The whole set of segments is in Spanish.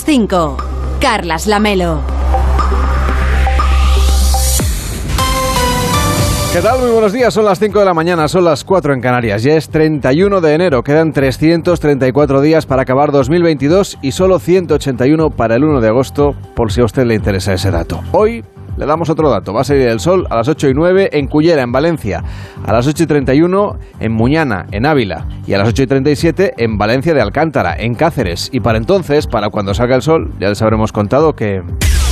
las 5. Carlas Lamelo. ¿Qué tal? Muy buenos días, son las 5 de la mañana, son las 4 en Canarias. Ya es 31 de enero, quedan 334 días para acabar 2022 y solo 181 para el 1 de agosto, por si a usted le interesa ese dato. Hoy le damos otro dato, va a salir el sol a las 8:09 en Cullera, en Valencia, a las 8:31 en Muñana, en Ávila, y a las 8:37 en Valencia de Alcántara, en Cáceres. Y para entonces, para cuando salga el sol, ya les habremos contado que...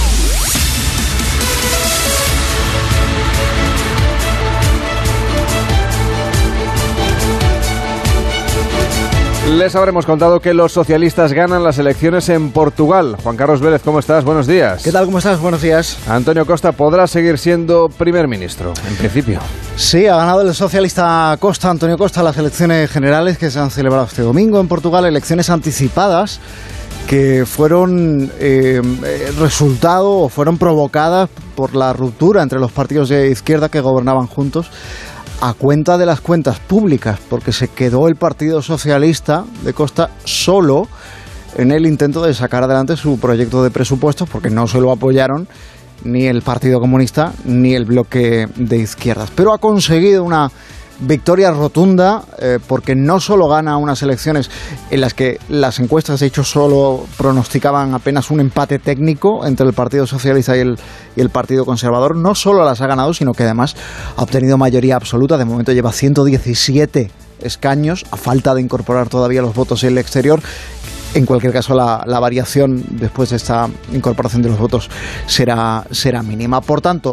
Les habremos contado que los socialistas ganan las elecciones en Portugal. Juan Carlos Vélez, ¿cómo estás? Buenos días. ¿Qué tal? ¿Cómo estás? Buenos días. Antonio Costa podrá seguir siendo primer ministro, en principio. Sí, ha ganado el socialista Antonio Costa, las elecciones generales que se han celebrado este domingo en Portugal, elecciones anticipadas que fueron resultado o fueron provocadas por la ruptura entre los partidos de izquierda que gobernaban juntos, a cuenta de las cuentas públicas, porque se quedó el Partido Socialista de Costa solo en el intento de sacar adelante su proyecto de presupuestos, porque no se lo apoyaron ni el Partido Comunista ni el bloque de izquierdas. Pero ha conseguido una victoria rotunda, porque no solo gana unas elecciones en las que las encuestas de hecho solo pronosticaban apenas un empate técnico entre el Partido Socialista y el Partido Conservador, no solo las ha ganado, sino que además ha obtenido mayoría absoluta. De momento lleva 117 escaños, a falta de incorporar todavía los votos en el exterior. En cualquier caso, la variación después de esta incorporación de los votos será mínima. Por tanto,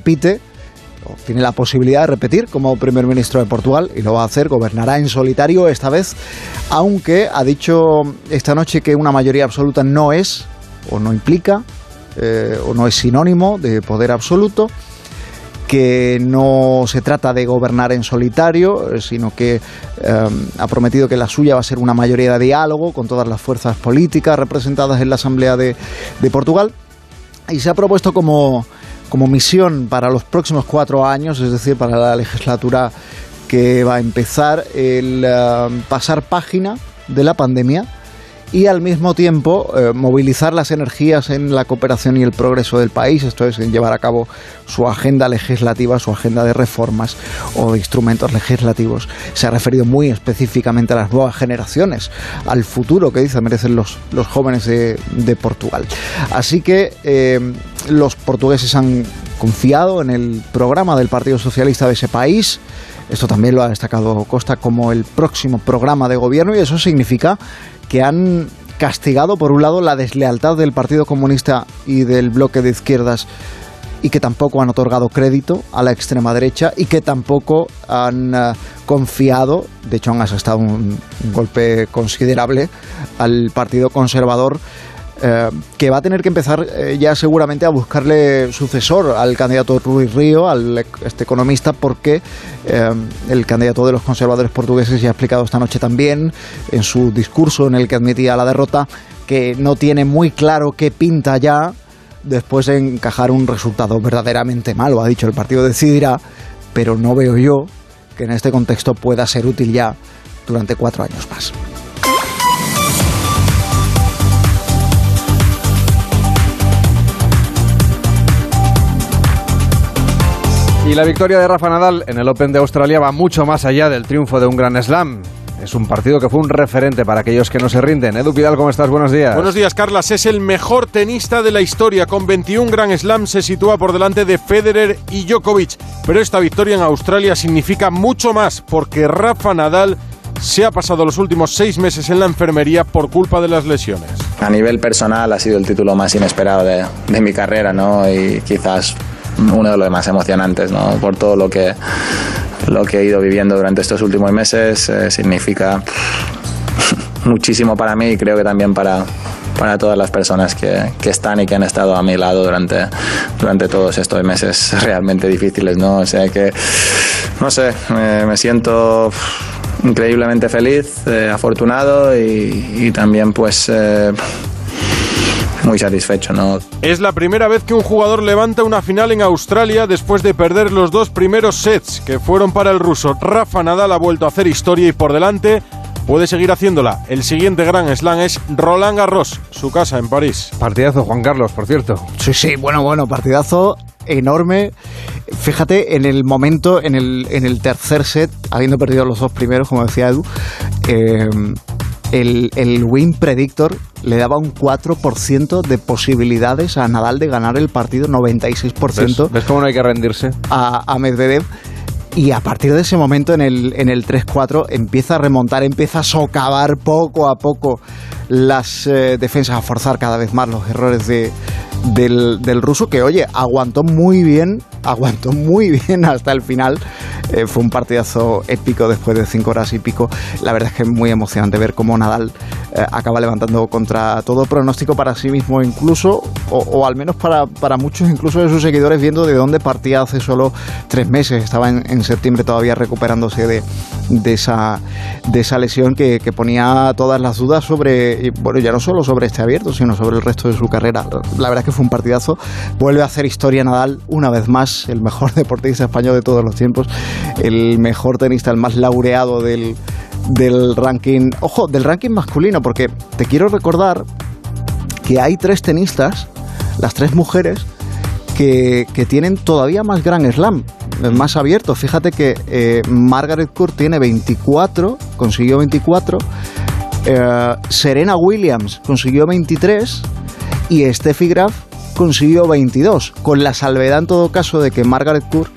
tiene la posibilidad de repetir como primer ministro de Portugal, y lo va a hacer. Gobernará en solitario esta vez, aunque ha dicho esta noche que una mayoría absoluta no es, o no implica, o no es sinónimo de poder absoluto, que no se trata de gobernar en solitario, sino que ha prometido que la suya va a ser una mayoría de diálogo con todas las fuerzas políticas representadas en la Asamblea de Portugal, y se ha propuesto como misión para los próximos 4 años, es decir, para la legislatura que va a empezar, el pasar página de la pandemia y al mismo tiempo movilizar las energías en la cooperación y el progreso del país. Esto es, llevar a cabo su agenda legislativa, su agenda de reformas o de instrumentos legislativos. Se ha referido muy específicamente a las nuevas generaciones, al futuro que dice merecen los jóvenes de Portugal. Así que los portugueses han confiado en el programa del Partido Socialista de ese país. Esto también lo ha destacado Costa como el próximo programa de gobierno, y eso significa que han castigado, por un lado, la deslealtad del Partido Comunista y del bloque de izquierdas, y que tampoco han otorgado crédito a la extrema derecha, y que tampoco han confiado, de hecho han asestado un golpe considerable al Partido Conservador, que va a tener que empezar ya seguramente a buscarle sucesor al candidato Rui Rio, al economista, porque el candidato de los conservadores portugueses ya ha explicado esta noche también en su discurso en el que admitía la derrota, que no tiene muy claro qué pinta ya después de encajar un resultado verdaderamente malo. Ha dicho, el partido decidirá, pero no veo yo que en este contexto pueda ser útil ya durante 4 años más. Y la victoria de Rafa Nadal en el Open de Australia va mucho más allá del triunfo de un Grand Slam. Es un partido que fue un referente para aquellos que no se rinden. Edu Pidal, ¿cómo estás? Buenos días. Buenos días, Carlas. Es el mejor tenista de la historia. Con 21 Grand Slam se sitúa por delante de Federer y Djokovic. Pero esta victoria en Australia significa mucho más, porque Rafa Nadal se ha pasado los últimos 6 meses en la enfermería por culpa de las lesiones. A nivel personal ha sido el título más inesperado de mi carrera, ¿no? Y quizás uno de los más emocionantes, ¿no? Por todo lo que he ido viviendo durante estos últimos meses. Significa muchísimo para mí, y creo que también para todas las personas que están y que han estado a mi lado durante todos estos meses realmente difíciles, ¿no? O sea que, no sé, me siento increíblemente feliz, afortunado y también pues muy satisfecho, ¿no? Es la primera vez que un jugador levanta una final en Australia después de perder los 2 primeros sets, que fueron para el ruso. Rafa Nadal ha vuelto a hacer historia y por delante puede seguir haciéndola. El siguiente Grand Slam es Roland Garros, su casa en París. Partidazo, Juan Carlos, por cierto. Sí, bueno, partidazo enorme. Fíjate, en el momento, en el tercer set, habiendo perdido los dos primeros, como decía Edu, el win predictor le daba un 4% de posibilidades a Nadal de ganar el partido, 96%. ¿Ves cómo no hay que rendirse? A Medvedev. Y a partir de ese momento, en el 3-4, empieza a remontar, empieza a socavar poco a poco las defensas, a forzar cada vez más los errores del ruso, que, oye, aguantó muy bien hasta el final. Fue un partidazo épico después de 5 horas y pico. La verdad es que es muy emocionante ver cómo Nadal acaba levantando contra todo pronóstico para sí mismo, incluso, o al menos para muchos incluso de sus seguidores, viendo de dónde partía hace solo 3 meses. Estaba en septiembre todavía recuperándose de esa lesión que ponía todas las dudas sobre, bueno, ya no solo sobre este abierto, sino sobre el resto de su carrera. La verdad es que fue un partidazo. Vuelve a hacer historia Nadal una vez más, el mejor deportista español de todos los tiempos, el mejor tenista, el más laureado del ranking, ojo, del ranking masculino, porque te quiero recordar que hay 3 tenistas, las 3 mujeres, que tienen todavía más Grand Slam, más abiertos. Fíjate que Margaret Court tiene 24, consiguió 24, Serena Williams consiguió 23 y Steffi Graf consiguió 22, con la salvedad en todo caso de que a Margaret Court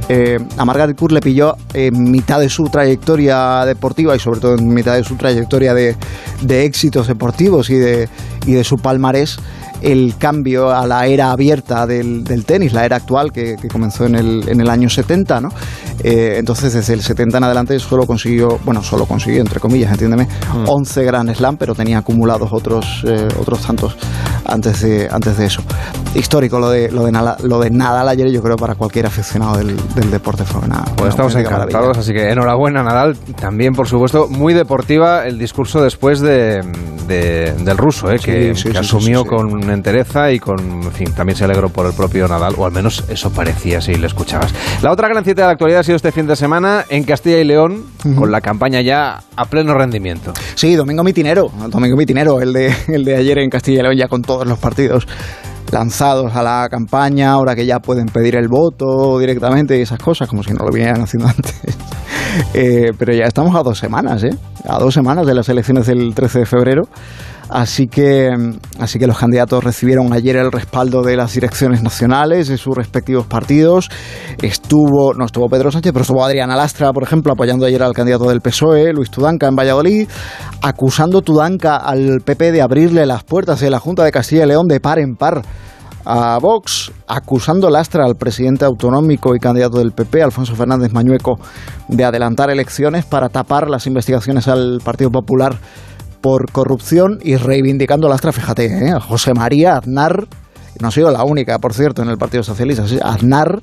le pilló en mitad de su trayectoria deportiva y sobre todo en mitad de su trayectoria de éxitos deportivos y de su palmarés, el cambio a la era abierta del tenis, la era actual que comenzó en el año 70, ¿no? Entonces desde el 70 en adelante solo consiguió entre comillas, entiéndeme, 11 Grand Slam, pero tenía acumulados otros tantos antes de eso. Histórico lo de Nadal ayer, yo creo, para cualquier aficionado del deporte fue una estamos encantados, maravilla. Así que enhorabuena Nadal. También, por supuesto, muy deportiva el discurso después del ruso, que asumió con entereza y en fin, también se alegró por el propio Nadal, o al menos eso parecía si le escuchabas. La otra gran cita de la actualidad ha sido este fin de semana en Castilla y León, con la campaña ya a pleno rendimiento. Sí, domingo mitinero, el de ayer en Castilla y León, ya con todos los partidos lanzados a la campaña, ahora que ya pueden pedir el voto directamente y esas cosas, como si no lo vinieran haciendo antes. Pero ya estamos a 2 semanas, a 2 semanas de las elecciones del 13 de febrero. Así que los candidatos recibieron ayer el respaldo de las direcciones nacionales de sus respectivos partidos. No estuvo Pedro Sánchez, pero estuvo Adriana Lastra, por ejemplo, apoyando ayer al candidato del PSOE, Luis Tudanca, en Valladolid, acusando Tudanca al PP de abrirle las puertas de la Junta de Castilla y León de par en par a Vox, acusando Lastra al presidente autonómico y candidato del PP, Alfonso Fernández Mañueco, de adelantar elecciones para tapar las investigaciones al Partido Popular por corrupción, y reivindicando a Lastra, fíjate, a José María Aznar, no ha sido la única, por cierto, en el Partido Socialista, Aznar,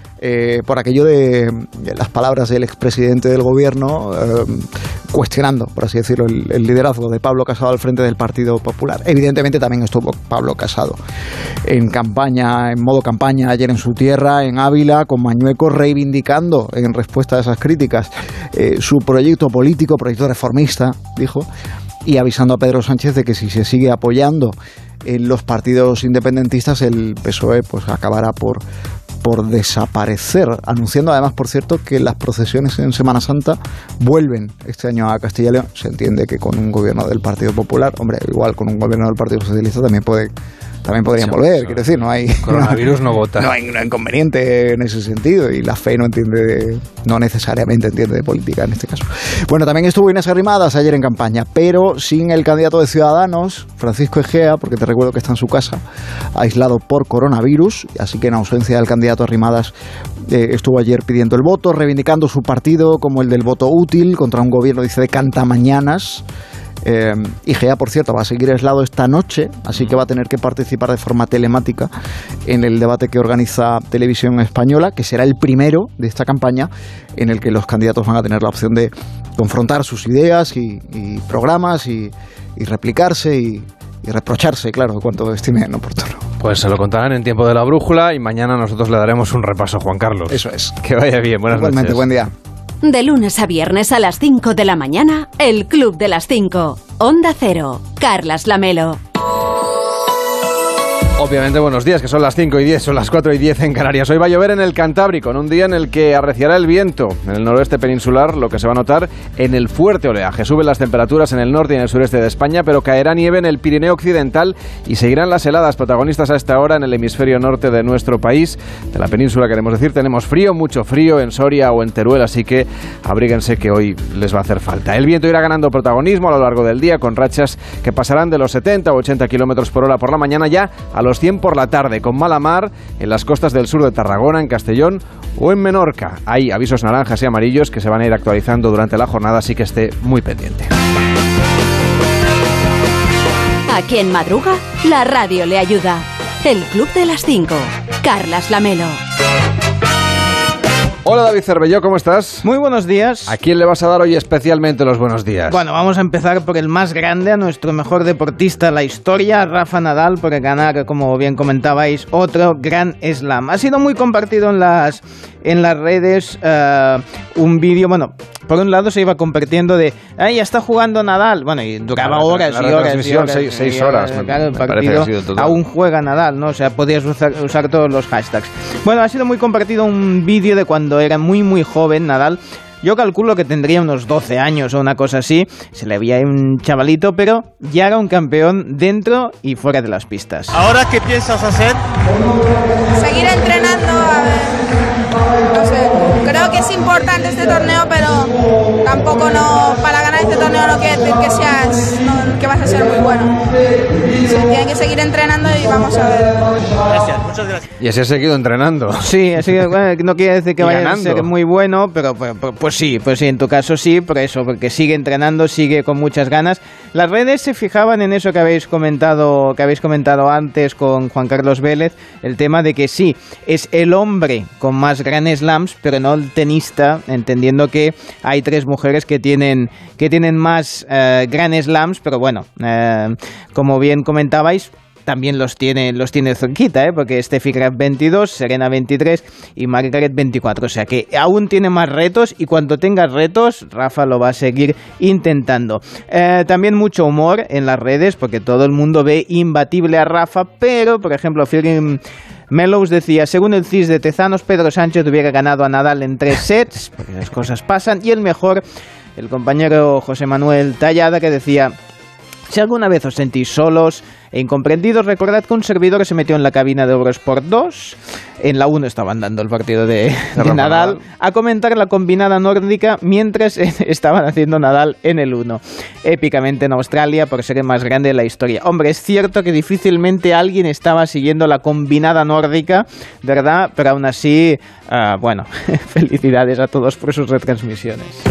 por aquello de las palabras del expresidente del gobierno, cuestionando, por así decirlo, el liderazgo de Pablo Casado al frente del Partido Popular. Evidentemente también estuvo Pablo Casado en modo campaña ayer en su tierra, en Ávila, con Mañueco, reivindicando en respuesta a esas críticas su proyecto político, proyecto reformista, dijo, y avisando a Pedro Sánchez de que si se sigue apoyando en los partidos independentistas, el PSOE pues acabará por desaparecer, anunciando además, por cierto, que las procesiones en Semana Santa vuelven este año a Castilla y León. Se entiende que con un gobierno del Partido Popular, hombre, igual con un gobierno del Partido Socialista también podrían volver, quiero decir, no hay coronavirus, no vota. No hay inconveniente en ese sentido, y la fe no necesariamente entiende de política en este caso. Bueno, también estuvo Inés Arrimadas ayer en campaña, pero sin el candidato de Ciudadanos, Francisco Egea, porque te recuerdo que está en su casa, aislado por coronavirus, así que en ausencia del candidato Arrimadas estuvo ayer pidiendo el voto, reivindicando su partido como el del voto útil contra un gobierno, dice, de cantamañanas. Egea, por cierto, va a seguir aislado esta noche, así que va a tener que participar de forma telemática en el debate que organiza Televisión Española, que será el primero de esta campaña en el que los candidatos van a tener la opción de confrontar sus ideas y programas y replicarse y reprocharse, claro, cuanto estimen oportuno. Pues se lo contarán en Tiempo de la Brújula y mañana nosotros le daremos un repaso, Juan Carlos. Eso es. Que vaya bien, buenas noches. Igualmente, buen día. De lunes a viernes a las 5 de la mañana, el Club de las 5. Onda Cero. Carlas Lamelo. Obviamente, buenos días, que son las 5:10, son las 4:10 en Canarias. Hoy va a llover en el Cantábrico, en un día en el que arreciará el viento en el noroeste peninsular, lo que se va a notar en el fuerte oleaje. Suben las temperaturas en el norte y en el sureste de España, pero caerá nieve en el Pirineo occidental y seguirán las heladas protagonistas a esta hora en el hemisferio norte de nuestro país. De la península, queremos decir, tenemos frío, mucho frío en Soria o en Teruel, así que abríguense que hoy les va a hacer falta. El viento irá ganando protagonismo a lo largo del día, con rachas que pasarán de los 70 o 80 kilómetros por hora por la mañana ya a los 100 por la tarde, con mala mar en las costas del sur de Tarragona, en Castellón o en Menorca. Hay avisos naranjas y amarillos que se van a ir actualizando durante la jornada, así que esté muy pendiente. A quien madruga, la radio le ayuda. El Club de las 5. Carlas Lamelo. Hola David Cervelló, ¿cómo estás? Muy buenos días. ¿A quién le vas a dar hoy especialmente los buenos días? Bueno, vamos a empezar por el más grande, a nuestro mejor deportista de la historia, Rafa Nadal, por ganar, como bien comentabais, otro Grand Slam. Ha sido muy compartido en las redes un vídeo, bueno, por un lado se iba compartiendo de, ¡ay, ya está jugando Nadal! Bueno, y duraba horas y horas y horas. 6 horas. Claro, el partido aún juega Nadal, ¿no? O sea, podías usar todos los hashtags. Bueno, ha sido muy compartido un vídeo de cuando era muy, muy joven Nadal. Yo calculo que tendría unos 12 años o una cosa así. Se le veía un chavalito, pero ya era un campeón dentro y fuera de las pistas. ¿Ahora qué piensas hacer? Seguir entrenando, a ver, no sé, creo que es importante este torneo, pero tampoco para ganar este torneo no quiere decir que vas a ser muy bueno. Se tiene que seguir entrenando y vamos a ver. Gracias, muchas gracias. Y así ha seguido entrenando. Sí, así que, bueno, no quiere decir que vaya a ser muy bueno, pero pues sí, en tu caso sí, por eso, porque sigue entrenando, sigue con muchas ganas. Las redes se fijaban en eso que habéis comentado antes con Juan Carlos Vélez, el tema de que sí, es el hombre con más Grand Slams, pero no el tenista, entendiendo que hay 3 mujeres que tienen más Grand Slams, pero bueno, como bien comentabais, también los tiene cerquita, porque Steffi Graf 22, Serena 23 y Margaret 24. O sea que aún tiene más retos y cuando tenga retos, Rafa lo va a seguir intentando. También mucho humor en las redes porque todo el mundo ve imbatible a Rafa, pero, por ejemplo, Phil Mellows decía, según el CIS de Tezanos, Pedro Sánchez hubiera ganado a Nadal en 3 sets, porque las cosas pasan, y el mejor, el compañero José Manuel Tallada, que decía, si alguna vez os sentís solos e incomprendidos, recordad que un servidor se metió en la cabina de Eurosport 2, en la 1 estaban dando el partido de Nadal, a comentar la combinada nórdica mientras estaban haciendo Nadal en el 1. Épicamente en Australia por ser el más grande de la historia. Hombre, es cierto que difícilmente alguien estaba siguiendo la combinada nórdica, ¿verdad? Pero aún así, bueno, felicidades a todos por sus retransmisiones.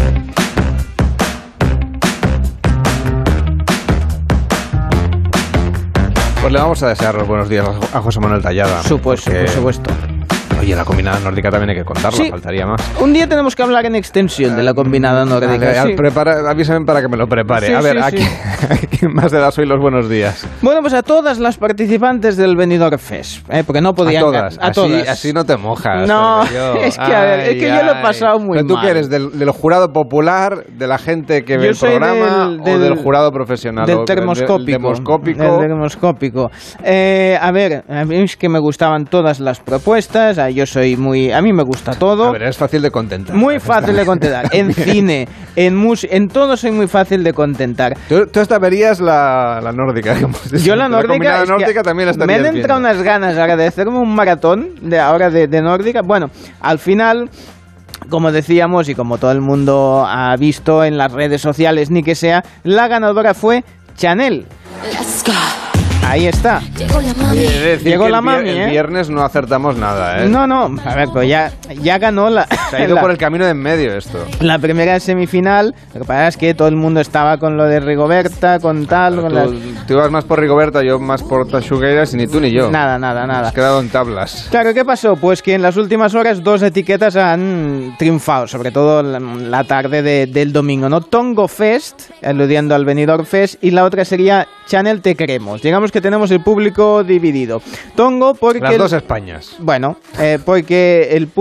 Pues le vamos a desear los buenos días a José Manuel Tallada. Por supuesto. Oye, la combinada nórdica también hay que contarla, sí, faltaría más. Un día tenemos que hablar en extensión de la combinada nórdica. Sí. Avísame para que me lo prepare. Sí, a ver, ¿a quién más le das hoy los buenos días? Bueno, pues a todas las participantes del Benidorm Fest, porque no podían... A todas. Así no te mojas. No, es que yo lo he pasado muy mal. ¿Tú qué eres? ¿Del jurado popular, de la gente que ve el programa o del jurado profesional? Del termoscópico. Del termoscópico. A ver, a mí es que me gustaban todas las propuestas. A mí me gusta todo. A ver, es fácil de contentar. Muy fácil de contentar. En cine, en todo soy muy fácil de contentar. Tú hasta verías la nórdica. Yo la nórdica, nórdica también la estaría me han entrado unas ganas ahora de hacerme un maratón de nórdica. Bueno, al final, como decíamos y como todo el mundo ha visto en las redes sociales, ni que sea, la ganadora fue Chanel. Let's go. Ahí está. Llegó la mami. El viernes no acertamos nada, No, a ver, pero ya ganó la... Se ha ido por el camino de en medio esto. La primera semifinal. Lo que pasa es que todo el mundo estaba con lo de Rigoberta, con tal... Tú ibas más por Rigoberta, yo más por Tachugueiras y ni tú ni yo. Nada. Has quedado en tablas. Claro, ¿qué pasó? Pues que en las últimas horas 2 etiquetas han triunfado, sobre todo la tarde del domingo, ¿no? Tongo Fest, aludiendo al Benidorm Fest, y la otra sería Chanel Te Queremos. Digamos que que tenemos el público dividido. Tongo porque... Las dos Españas. Bueno, porque el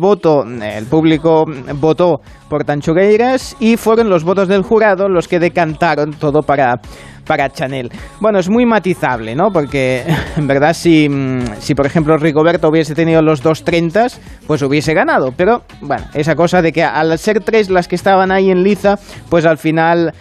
público votó por Tanchugueiras y fueron los votos del jurado los que decantaron todo para Chanel. Bueno, es muy matizable, ¿no? Porque, en verdad, si por ejemplo Rigoberta hubiese tenido los 2.30, pues hubiese ganado. Pero, bueno, esa cosa de que al ser 3 las que estaban ahí en liza, pues al final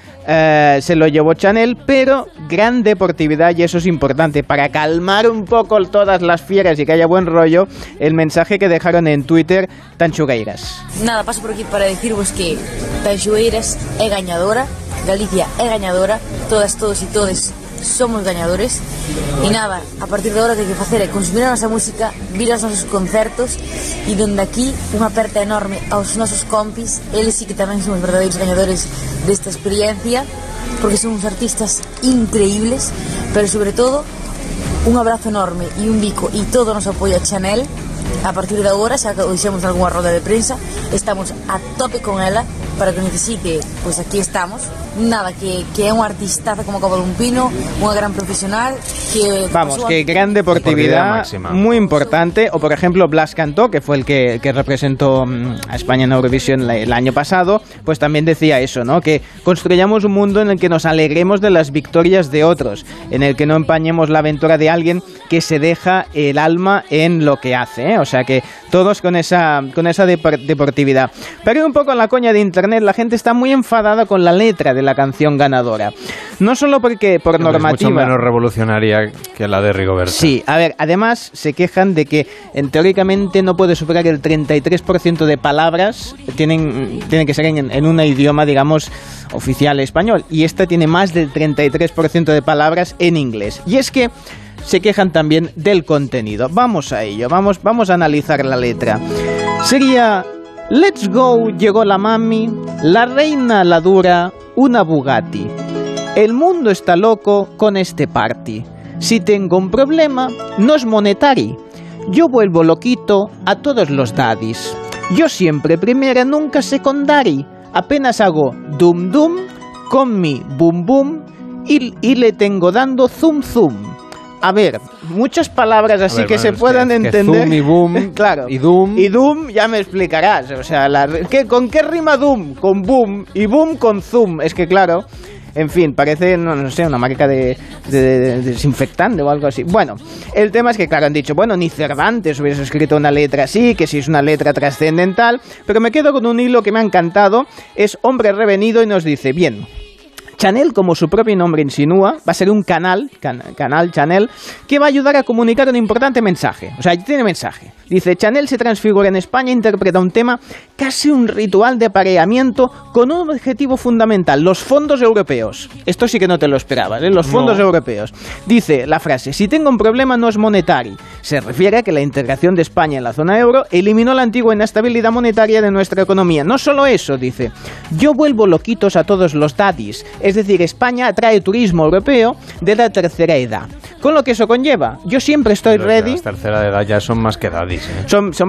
se lo llevó Chanel, pero gran deportividad, y eso es importante, para calmar un poco todas las fieras y que haya buen rollo, el mensaje que dejaron en Twitter Tanchugueiras. Nada, paso por aquí para deciros que Tanchugueiras é gañadora, Galicia é gañadora, todas, todos e todes somos gañadores, e nada, a partir de agora que hai que facer é consumir a nosa música, vir aos nosos concertos, e dende aquí unha aperta enorme aos nosos compis, eles sí que tamén son os verdadeiros gañadores desta experiencia, porque son uns artistas increíbles, pero sobre todo un abrazo enorme e un bico e todo o noso apoio a Chanel. A partir de agora, xa que o dixemos algunha roda de prensa, estamos a tope con ela, para que necesite, pois aquí estamos. Nada, que é unha artistaza como Cabo dun Pino, unha gran profesional que... Vamos, que gran deportividad muy importante. O por ejemplo Blas Cantó, que fue el que representó a España en Eurovisión el año pasado, pues también decía eso, ¿no? Que construyamos un mundo en el que nos alegremos de las victorias de otros, en el que no empañemos la aventura de alguien que se deja el alma en lo que hace, ¿eh? O sea que todos con esa deportividad. Pero un poco en la coña de internet, la gente está muy enfadada con la letra de la canción ganadora. No solo porque por normativa... Es mucho menos revolucionaria que la de Rigoberta. Sí, a ver, además se quejan de que teóricamente no puede superar el 33% de palabras, tienen que ser en un idioma, digamos, oficial español. Y esta tiene más del 33% de palabras en inglés. Y es que se quejan también del contenido. Vamos a ello, vamos a analizar la letra. Sería: Let's go, llegó la mami, la reina la dura, una Bugatti. El mundo está loco con este party. Si tengo un problema, no es monetari. Yo vuelvo loquito a todos los daddies. Yo siempre primera, nunca secondari. Apenas hago dum dum con mi boom boom y le tengo dando zoom zoom. A ver, muchas palabras así que se puedan entender. Zoom y boom, claro. Y doom. Y doom ya me explicarás. O sea, ¿con qué rima doom? Con boom. Y boom con zoom. Es que claro, en fin, parece, no sé, una marca de desinfectante o algo así. Bueno, el tema es que claro, han dicho, bueno, ni Cervantes hubiese escrito una letra así, que si es una letra trascendental. Pero me quedo con un hilo que me ha encantado. Es Hombre Revenido y nos dice, bien, Chanel, como su propio nombre insinúa, va a ser un canal Chanel, que va a ayudar a comunicar un importante mensaje. O sea, tiene mensaje. Dice, Chanel se transfigura en España e interpreta un tema, casi un ritual de apareamiento, con un objetivo fundamental, los fondos europeos. Esto sí que no te lo esperabas, ¿eh? Los fondos europeos. Dice la frase, si tengo un problema no es monetario. Se refiere a que la integración de España en la zona euro eliminó la antigua inestabilidad monetaria de nuestra economía. No solo eso, dice, yo vuelvo loquitos a todos los daddies. Es decir, España atrae turismo europeo de la tercera edad. Con lo que eso conlleva. Yo siempre estoy ready. Las tercera edad ya son más que daddies, ¿eh?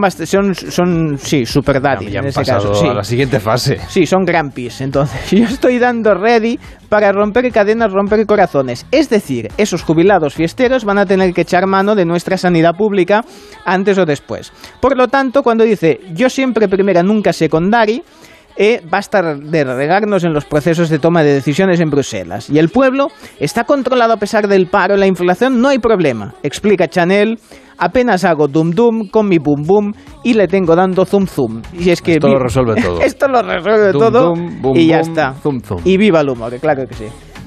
Son sí, super daddies. Ya han en ese pasado caso. Sí. a la siguiente fase. Sí, son granpis. Entonces, yo estoy dando ready para romper cadenas, romper corazones. Es decir, esos jubilados fiesteros van a tener que echar mano de nuestra sanidad pública antes o después. Por lo tanto, cuando dice yo siempre primera, nunca secondari, basta de regarnos en los procesos de toma de decisiones en Bruselas. Y el pueblo está controlado a pesar del paro y la inflación, no hay problema. Explica Chanel, apenas hago dum dum con mi boom boom y le tengo dando zoom zoom. Y es que esto lo resuelve todo. Esto lo resuelve dum, todo dum, boom, y ya boom, está. Zoom, zoom. Y viva el humor, claro que sí.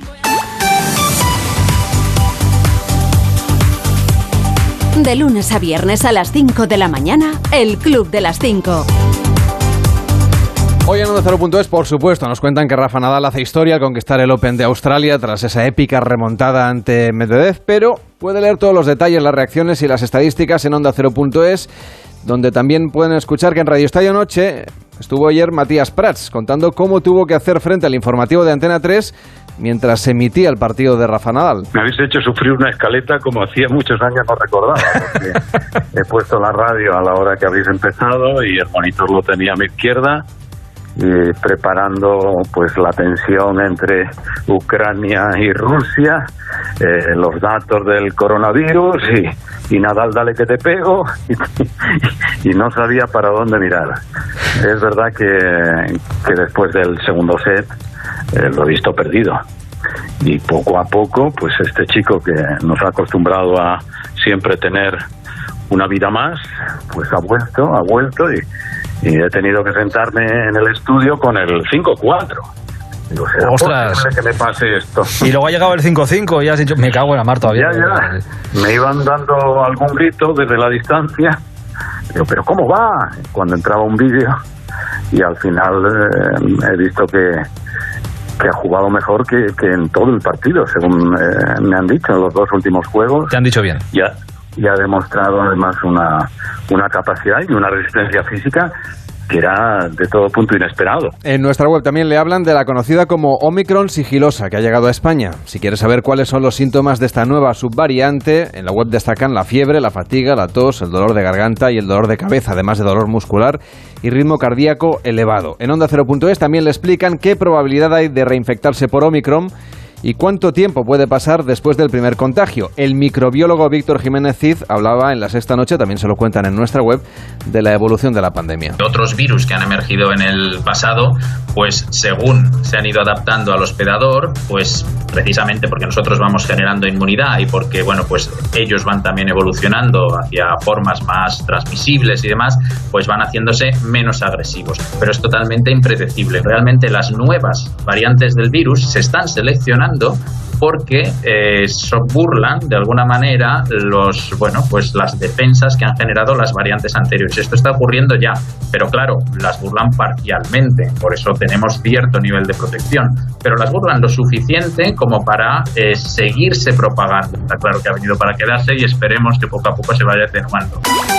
De lunes a viernes a las 5 de la mañana, el Club de las 5. Hoy en Onda Cero.es, por supuesto, nos cuentan que Rafa Nadal hace historia al conquistar el Open de Australia tras esa épica remontada ante Medvedev, pero puede leer todos los detalles, las reacciones y las estadísticas en Onda Cero.es, donde también pueden escuchar que en Radio Estadio Noche estuvo ayer Matías Prats contando cómo tuvo que hacer frente al informativo de Antena 3 mientras se emitía el partido de Rafa Nadal. Me habéis hecho sufrir una escaleta como hacía muchos años no recordaba, porque he puesto la radio a la hora que habéis empezado y el monitor lo tenía a mi izquierda. y preparando pues la tensión entre Ucrania y Rusia, los datos del coronavirus y Nadal dale que te pego y no sabía para dónde mirar. Es verdad que después del segundo set lo he visto perdido y poco a poco pues este chico que nos ha acostumbrado a siempre tener una vida más, pues ha vuelto y he tenido que sentarme en el estudio con el 5-4. Digo, ¿será posible que me pase esto? Y luego ha llegado el 5-5 y has dicho, me cago en la mar todavía. Ya. Me iban dando algún grito desde la distancia. Digo, ¿pero cómo va? Cuando entraba un vídeo y al final he visto que ha jugado mejor que en todo el partido, según me han dicho en los dos últimos juegos. Te han dicho bien. Y ha demostrado además una capacidad y una resistencia física que era de todo punto inesperado. En nuestra web también le hablan de la conocida como Omicron sigilosa, que ha llegado a España. Si quieres saber cuáles son los síntomas de esta nueva subvariante, en la web destacan la fiebre, la fatiga, la tos, el dolor de garganta y el dolor de cabeza, además de dolor muscular y ritmo cardíaco elevado. En Onda 0.es también le explican qué probabilidad hay de reinfectarse por Omicron y cuánto tiempo puede pasar después del primer contagio. El microbiólogo Víctor Jiménez Cid hablaba en La Sexta Noche, también se lo cuentan en nuestra web, de la evolución de la pandemia. Otros virus que han emergido en el pasado, pues según se han ido adaptando al hospedador, pues precisamente porque nosotros vamos generando inmunidad y porque, bueno, pues ellos van también evolucionando hacia formas más transmisibles y demás, pues van haciéndose menos agresivos. Pero es totalmente impredecible. Realmente las nuevas variantes del virus se están seleccionando porque burlan de alguna manera las defensas que han generado las variantes anteriores. Esto está ocurriendo ya, pero claro, las burlan parcialmente, por eso tenemos cierto nivel de protección, pero las burlan lo suficiente como para seguirse propagando. Está claro que ha venido para quedarse y esperemos que poco a poco se vaya atenuando.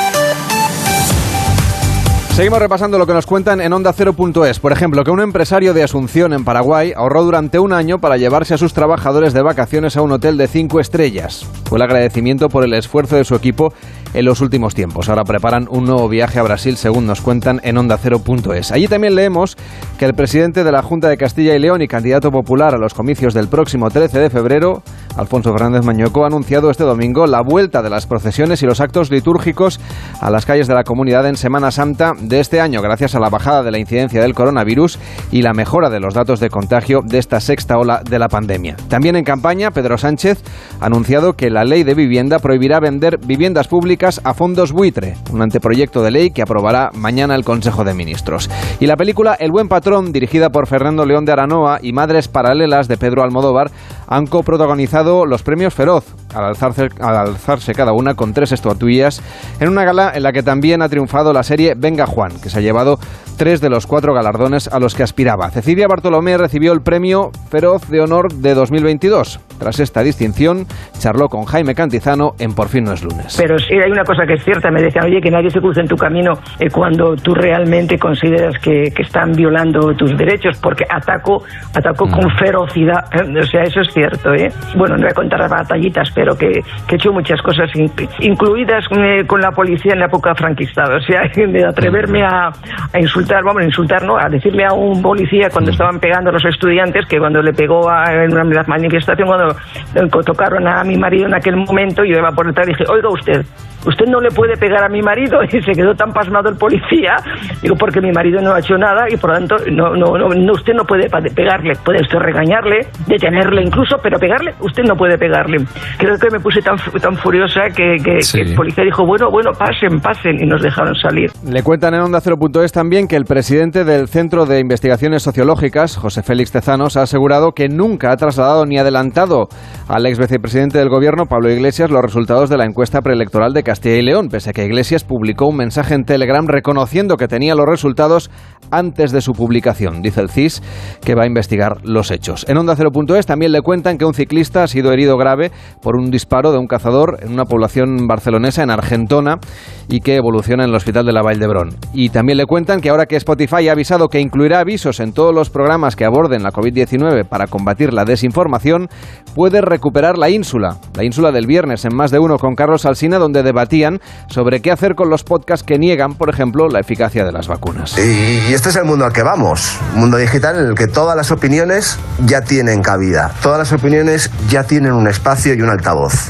Seguimos repasando lo que nos cuentan en Onda 0.es. Por ejemplo, que un empresario de Asunción, en Paraguay, ahorró durante un año para llevarse a sus trabajadores de vacaciones a un hotel de 5 estrellas. Fue el agradecimiento por el esfuerzo de su equipo en los últimos tiempos. Ahora preparan un nuevo viaje a Brasil, según nos cuentan en Onda 0.es. Allí también leemos que el presidente de la Junta de Castilla y León y candidato popular a los comicios del próximo 13 de febrero, Alfonso Fernández Mañueco, ha anunciado este domingo la vuelta de las procesiones y los actos litúrgicos a las calles de la comunidad en Semana Santa de este año, gracias a la bajada de la incidencia del coronavirus y la mejora de los datos de contagio de esta sexta ola de la pandemia. También en campaña, Pedro Sánchez ha anunciado que la ley de vivienda prohibirá vender viviendas públicas a fondos buitre, un anteproyecto de ley que aprobará mañana el Consejo de Ministros. Y la película El buen patrón, dirigida por Fernando León de Aranoa, y Madres paralelas, de Pedro Almodóvar, han coprotagonizado los premios Feroz, al alzarse cada una con 3 estatuillas, en una gala en la que también ha triunfado la serie Venga Juan, que se ha llevado 3 de los 4 galardones a los que aspiraba. Cecilia Bartolomé recibió el premio Feroz de Honor de 2022. Tras esta distinción, charló con Jaime Cantizano en Por fin no es lunes. Pero sí hay una cosa que es cierta, me decían, oye, que nadie se cruce en tu camino cuando tú realmente consideras que están violando tus derechos, porque ataco con ferocidad, o sea, eso es cierto, ¿eh? Bueno, no voy a contar las batallitas, pero que he hecho muchas cosas, incluidas con la policía en la época franquista, o sea, de atreverme a insultar, a decirle a un policía cuando estaban pegando a los estudiantes, que cuando le pegó en una manifestación, cuando tocaron a mi marido en aquel momento, yo iba por detrás y dije, oiga usted no le puede pegar a mi marido, y se quedó tan pasmado el policía, digo, porque mi marido no ha hecho nada y por lo tanto usted no puede pegarle, puede usted regañarle, detenerle incluso, pero pegarle, usted no puede pegarle. Creo que me puse tan furiosa que el policía dijo, bueno, pasen, y nos dejaron salir. Le cuentan en Onda 0.es también que el presidente del Centro de Investigaciones Sociológicas, José Félix Tezanos, ha asegurado que nunca ha trasladado ni adelantado al ex vicepresidente del gobierno, Pablo Iglesias, los resultados de la encuesta preelectoral de Castilla y León, pese a que Iglesias publicó un mensaje en Telegram reconociendo que tenía los resultados antes de su publicación. Dice el CIS que va a investigar los hechos. En Onda 0.es también le cuentan que un ciclista ha sido herido grave por un disparo de un cazador en una población barcelonesa, en Argentona, y que evoluciona en el hospital de la Vall d'Hebron. Y también le cuentan que ahora ahora que Spotify ha avisado que incluirá avisos en todos los programas que aborden la COVID-19 para combatir la desinformación, puede recuperar La Ínsula del viernes en Más de Uno con Carlos Alsina, donde debatían sobre qué hacer con los podcasts que niegan, por ejemplo, la eficacia de las vacunas. Y este es el mundo al que vamos, un mundo digital en el que todas las opiniones ya tienen cabida, todas las opiniones ya tienen un espacio y un altavoz.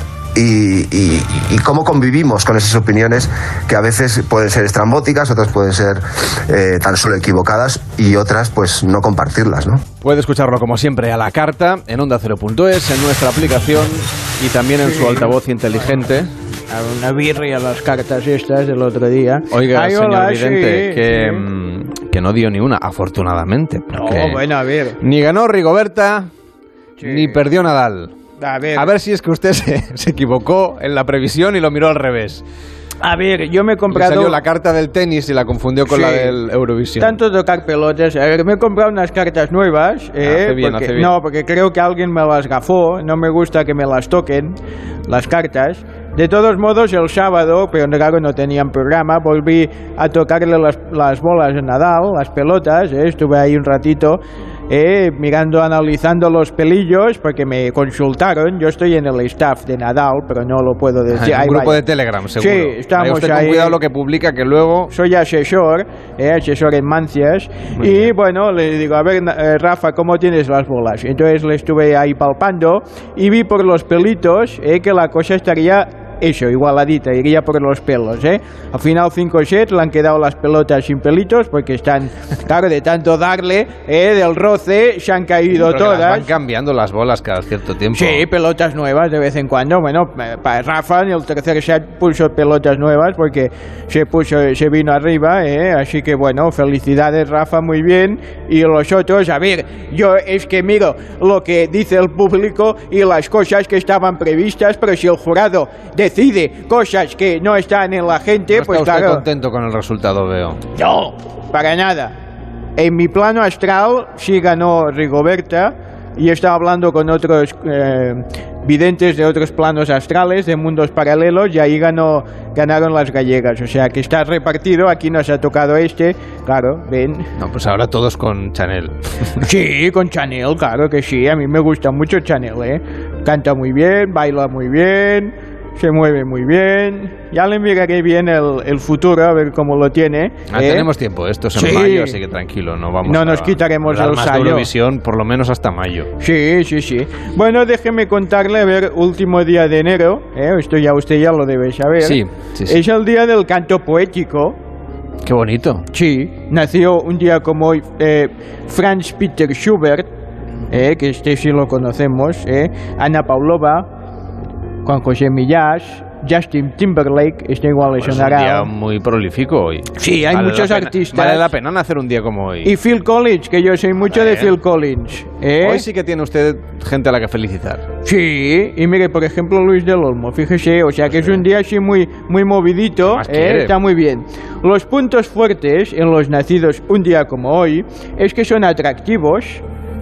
Y cómo convivimos con esas opiniones que a veces pueden ser estrambóticas, otras pueden ser tan solo equivocadas y otras pues no compartirlas, ¿no? Puede escucharlo como siempre a la carta en OndaCero.es, en nuestra aplicación y también en su altavoz inteligente. A una birria las cartas estas del otro día. Oiga, señor vidente, que no dio ni una, afortunadamente. No, bueno, a ver. Ni ganó Rigoberta, ni perdió Nadal. A ver si es que usted se equivocó en la previsión y lo miró al revés. A ver, yo me he comprado... Le salió la carta del tenis y la confundió con la del Eurovisión. Tanto tocar pelotas. A ver, me he comprado unas cartas nuevas. Hace bien. No, porque creo que alguien me las gafó. No me gusta que me las toquen, las cartas. De todos modos, el sábado, pero claro, no tenían programa, volví a tocarle las bolas a Nadal, las pelotas. Estuve ahí un ratito. Mirando, analizando los pelillos, porque me consultaron. Yo estoy en el staff de Nadal, pero no lo puedo decir. Un grupo de Telegram, seguro. Sí, estamos usted ahí. Con cuidado lo que publica, que luego... Soy asesor en Mancias. Y bueno, le digo, a ver, Rafa, ¿cómo tienes las bolas? Entonces le estuve ahí palpando y vi por los pelitos que la cosa estaría... Eso, igualadita, iría por los pelos, Al final 5 sets le han quedado las pelotas sin pelitos porque están, claro, de tanto darle, del roce, se han caído todas. Van cambiando las bolas cada cierto tiempo. Sí, pelotas nuevas de vez en cuando. Bueno, para Rafa en el tercer set puso pelotas nuevas porque se vino arriba, así que bueno, felicidades Rafa, muy bien. Y los otros, a ver, yo es que miro lo que dice el público y las cosas que estaban previstas, pero si el jurado decide cosas que no están en la gente, no pues está usted claro. Contento con el resultado, veo. No, para nada. En mi plano astral sí ganó Rigoberta y estaba hablando con otros videntes de otros planos astrales, de mundos paralelos, y ahí ganaron las gallegas. O sea que está repartido, aquí nos ha tocado claro, ven. No, pues ahora todos con Chanel. Sí, con Chanel, claro que sí, a mí me gusta mucho Chanel, Canta muy bien, baila muy bien, se mueve muy bien. Ya le miraré bien el futuro, a ver cómo lo tiene. Tenemos tiempo, esto es en mayo, así que tranquilo, no nos quitaremos el sallo. Eurovisión por lo menos hasta mayo. Sí. Bueno, déjeme contarle, a ver, último día de enero, esto ya usted ya lo debe saber. Sí. Es el día del canto poético. Qué bonito. Sí, nació un día como hoy Franz Peter Schubert, que sí lo conocemos, Ana Pavlova, Juan José Millás, Justin Timberlake, igual le sonará. Es un día muy prolífico hoy. Sí, hay muchos artistas. Vale la pena nacer un día como hoy. Y Phil Collins, que yo soy mucho de Phil Collins. Hoy sí que tiene usted gente a la que felicitar. Sí, y mire, por ejemplo, Luis del Olmo, fíjese, o sea que es un día así muy movidito, está muy bien. Los puntos fuertes en los nacidos un día como hoy es que son atractivos,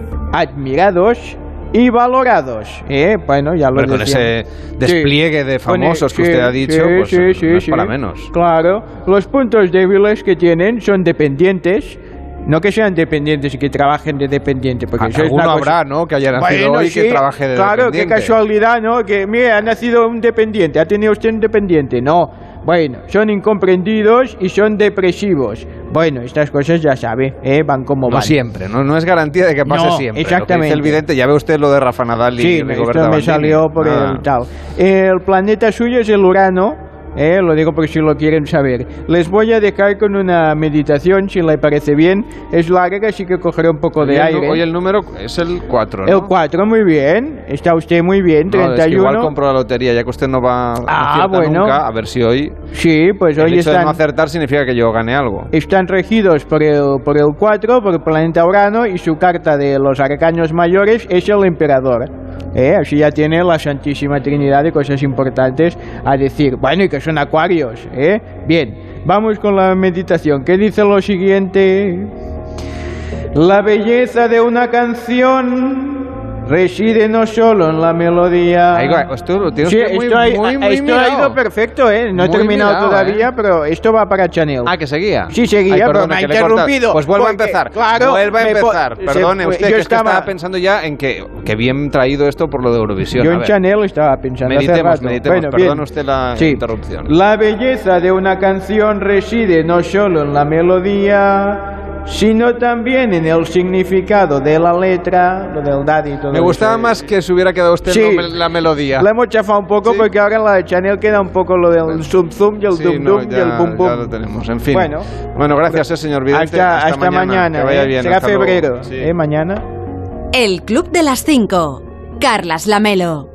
admirados y valorados. Bueno, ya lo decía. Con ese despliegue de famosos que usted ha dicho, pues no es para menos. Claro, los puntos débiles que tienen son dependientes. No que sean dependientes y que trabajen de dependiente, porque eso alguno es una cosa... habrá, ¿no? Que haya nacido hoy que trabaje de claro, dependiente. Qué casualidad, ¿no? Que, mire, ha nacido un dependiente, ha tenido usted un dependiente. No, bueno, son incomprendidos y son depresivos. Bueno, estas cosas ya sabe, van como van. No siempre, no es garantía de que pase siempre. Exactamente. Lo que dice el vidente, ya ve usted lo de Rafa Nadal y Rigoberta esto me Bandini. salió por el tal. El planeta suyo es el Urano. Lo digo por si lo quieren saber. Les voy a dejar con una meditación, si le parece bien. Es larga, así que cogeré un poco de aire. Hoy el número es el 4, ¿no? El 4, muy bien. Está usted muy bien, 31. Es que igual compro la lotería, ya que usted no va a aciertar nunca, a ver si hoy... Sí, pues hoy el hecho de no acertar significa que yo gane algo. Están regidos por el 4, por el planeta Urano, y su carta de los arcanos mayores es el emperador. Así ya tiene la Santísima Trinidad de cosas importantes a decir. Bueno, y que son acuarios, Bien, vamos con la meditación, que dice lo siguiente: la belleza de una canción reside no solo en la melodía. Esto lo tienes sí, muy esto ha ido perfecto, ¿eh? No he terminado todavía, pero esto va para Chanel. Ah, ¿que seguía? Sí, seguía, pero me ha interrumpido. Pues vuelvo a empezar. Claro, vuelva a empezar. Perdone usted, que estaba pensando ya en que bien traído esto por lo de Eurovisión. Yo en Chanel estaba pensando meditemos. Bueno, perdone usted la interrupción. La belleza de una canción reside no solo en la melodía, sino también en el significado de la letra, lo del daddy y todo. Me gustaba más que se hubiera quedado usted en la melodía. La hemos chafado un poco porque ahora en la de Chanel queda un poco lo del zum zum y el dum dum y el bum bum. Ya lo tenemos, en fin. Bueno, gracias, señor Vidente. Hasta mañana. Que vaya bien. Será febrero, mañana. El Club de las 5. Carlas Lamelo.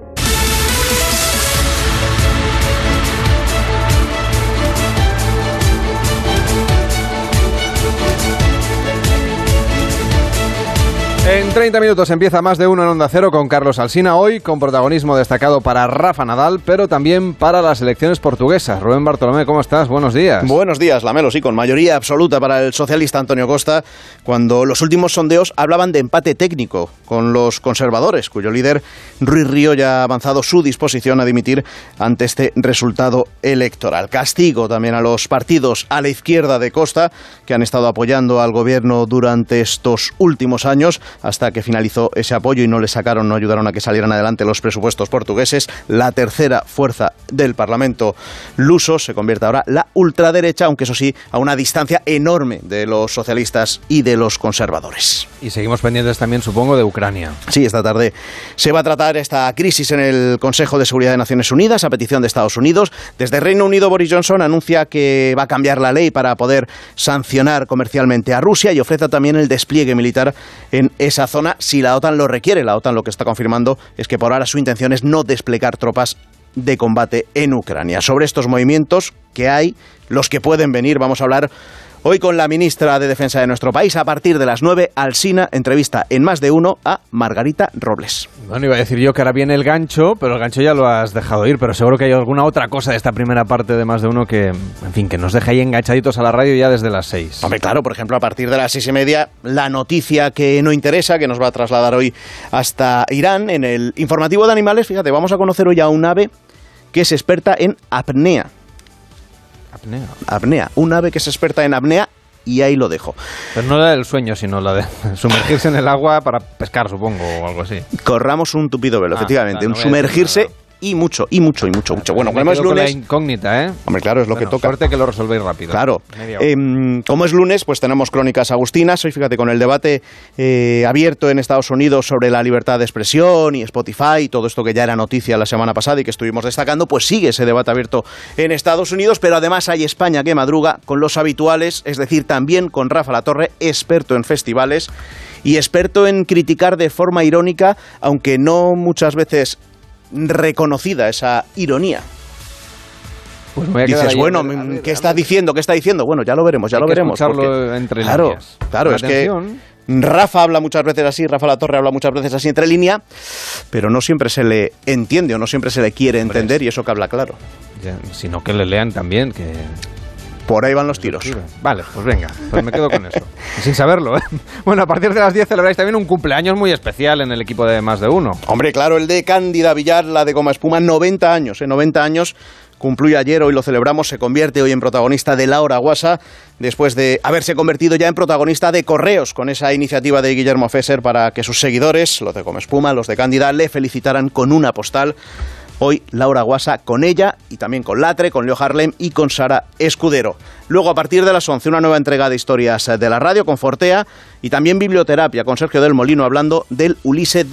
En 30 minutos empieza Más de Uno en Onda Cero con Carlos Alsina, hoy con protagonismo destacado para Rafa Nadal, pero también para las selecciones portuguesas. Rubén Bartolomé, ¿cómo estás? Buenos días. Buenos días, Lamelo, sí, con mayoría absoluta para el socialista Antonio Costa, cuando los últimos sondeos hablaban de empate técnico con los conservadores, cuyo líder Rui Río ya ha avanzado su disposición a dimitir ante este resultado electoral. Castigo también a los partidos a la izquierda de Costa, que han estado apoyando al gobierno durante estos últimos años, hasta que finalizó ese apoyo y no ayudaron a que salieran adelante los presupuestos portugueses. La tercera fuerza del Parlamento luso se convierte ahora la ultraderecha, aunque eso sí, a una distancia enorme de los socialistas y de los conservadores. Y seguimos pendientes también, supongo, de Ucrania. Sí, esta tarde se va a tratar esta crisis en el Consejo de Seguridad de Naciones Unidas a petición de Estados Unidos. Desde Reino Unido, Boris Johnson anuncia que va a cambiar la ley para poder sancionar comercialmente a Rusia y ofrece también el despliegue militar en esa zona si la OTAN lo requiere. La OTAN lo que está confirmando es que por ahora su intención es no desplegar tropas de combate en Ucrania. Sobre estos movimientos que hay, los que pueden venir, vamos a hablar hoy con la ministra de Defensa de nuestro país. A partir de las 9, Alsina entrevista en Más de Uno a Margarita Robles. Bueno, iba a decir yo que ahora viene el gancho, pero el gancho ya lo has dejado ir, pero seguro que hay alguna otra cosa de esta primera parte de Más de Uno que, en fin, que nos deja ahí enganchaditos a la radio ya desde las 6. Hombre, claro, por ejemplo, a partir de las 6:30, la noticia que no interesa, que nos va a trasladar hoy hasta Irán, en el informativo de animales. Fíjate, vamos a conocer hoy a un ave que es experta en apnea. Apnea. Un ave que es experta en apnea, y ahí lo dejo. Pero no la del sueño, sino la de sumergirse en el agua para pescar, supongo, o algo así. Corramos un tupido velo, efectivamente. Un sumergirse y mucho. Bueno, como es lunes... la incógnita, ¿eh? Hombre, claro, es lo que toca. Suerte que lo resolvéis rápido. Claro. Como es lunes, pues tenemos Crónicas Agustinas. Hoy, fíjate, con el debate abierto en Estados Unidos sobre la libertad de expresión y Spotify, y todo esto que ya era noticia la semana pasada y que estuvimos destacando, pues sigue ese debate abierto en Estados Unidos, pero además hay España que madruga con los habituales, es decir, también con Rafa Latorre, experto en festivales y experto en criticar de forma irónica, aunque no muchas veces reconocida esa ironía. Pues me dices, bueno, ¿qué está diciendo? Bueno, ya lo veremos. Escucharlo entre líneas. Claro, es que Rafa habla muchas veces así, Rafa Latorre habla muchas veces así entre línea, pero no siempre se le entiende o no siempre se le quiere entender, y eso que habla claro. Ya, sino que le lean también, que... Por ahí van los tiros. Vale, pues venga, pues me quedo con eso. Sin saberlo, ¿eh? Bueno, a partir de las 10 celebráis también un cumpleaños muy especial en el equipo de Más de Uno. Hombre, claro, el de Cándida Villar, la de Goma Espuma, 90 años, 90 años. Cumplió ayer, hoy lo celebramos, se convierte hoy en protagonista de Laura Guasa, después de haberse convertido ya en protagonista de Correos, con esa iniciativa de Guillermo Fesser para que sus seguidores, los de Goma Espuma, los de Cándida, le felicitaran con una postal. Hoy Laura Guasa con ella y también con Latre, con Leo Harlem y con Sara Escudero. Luego, a partir de las 11, una nueva entrega de historias de la radio con Fortea y también biblioterapia con Sergio del Molino, hablando del Ulises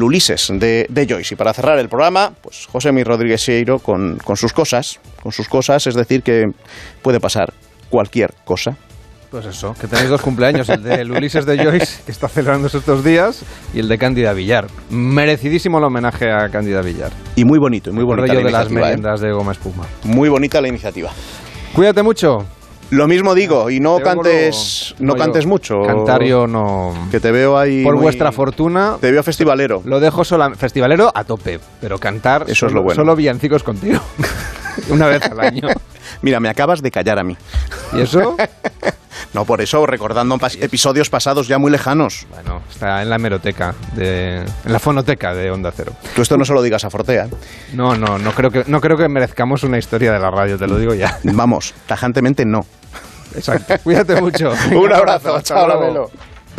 de Joyce. Y para cerrar el programa, pues Josemi Rodríguez Sieiro con sus cosas, es decir, que puede pasar cualquier cosa. Pues eso, que tenéis dos cumpleaños, el del Ulises de Joyce, que está celebrándose estos días, y el de Cándida Villar. Merecidísimo el homenaje a Cándida Villar. Y muy bonito, y muy bonita la iniciativa. De las meriendas de Goma Espuma. Muy bonita la iniciativa. Cuídate mucho. Lo mismo digo, y no cantes mucho. Cantar yo no... Que te veo ahí... Por vuestra fortuna... Te veo festivalero. Lo dejo festivalero a tope, pero cantar... Eso es lo bueno. Solo villancicos contigo. Una vez al año. Mira, me acabas de callar a mí. ¿Y eso? No, por eso, recordando episodios pasados ya muy lejanos. Bueno, está en la hemeroteca, en la fonoteca de Onda Cero. Tú esto no se lo digas a Fortea. No creo que merezcamos una historia de la radio, te lo digo ya. Vamos, tajantemente no. Exacto. Cuídate mucho. Un abrazo. Chao, Lamelo.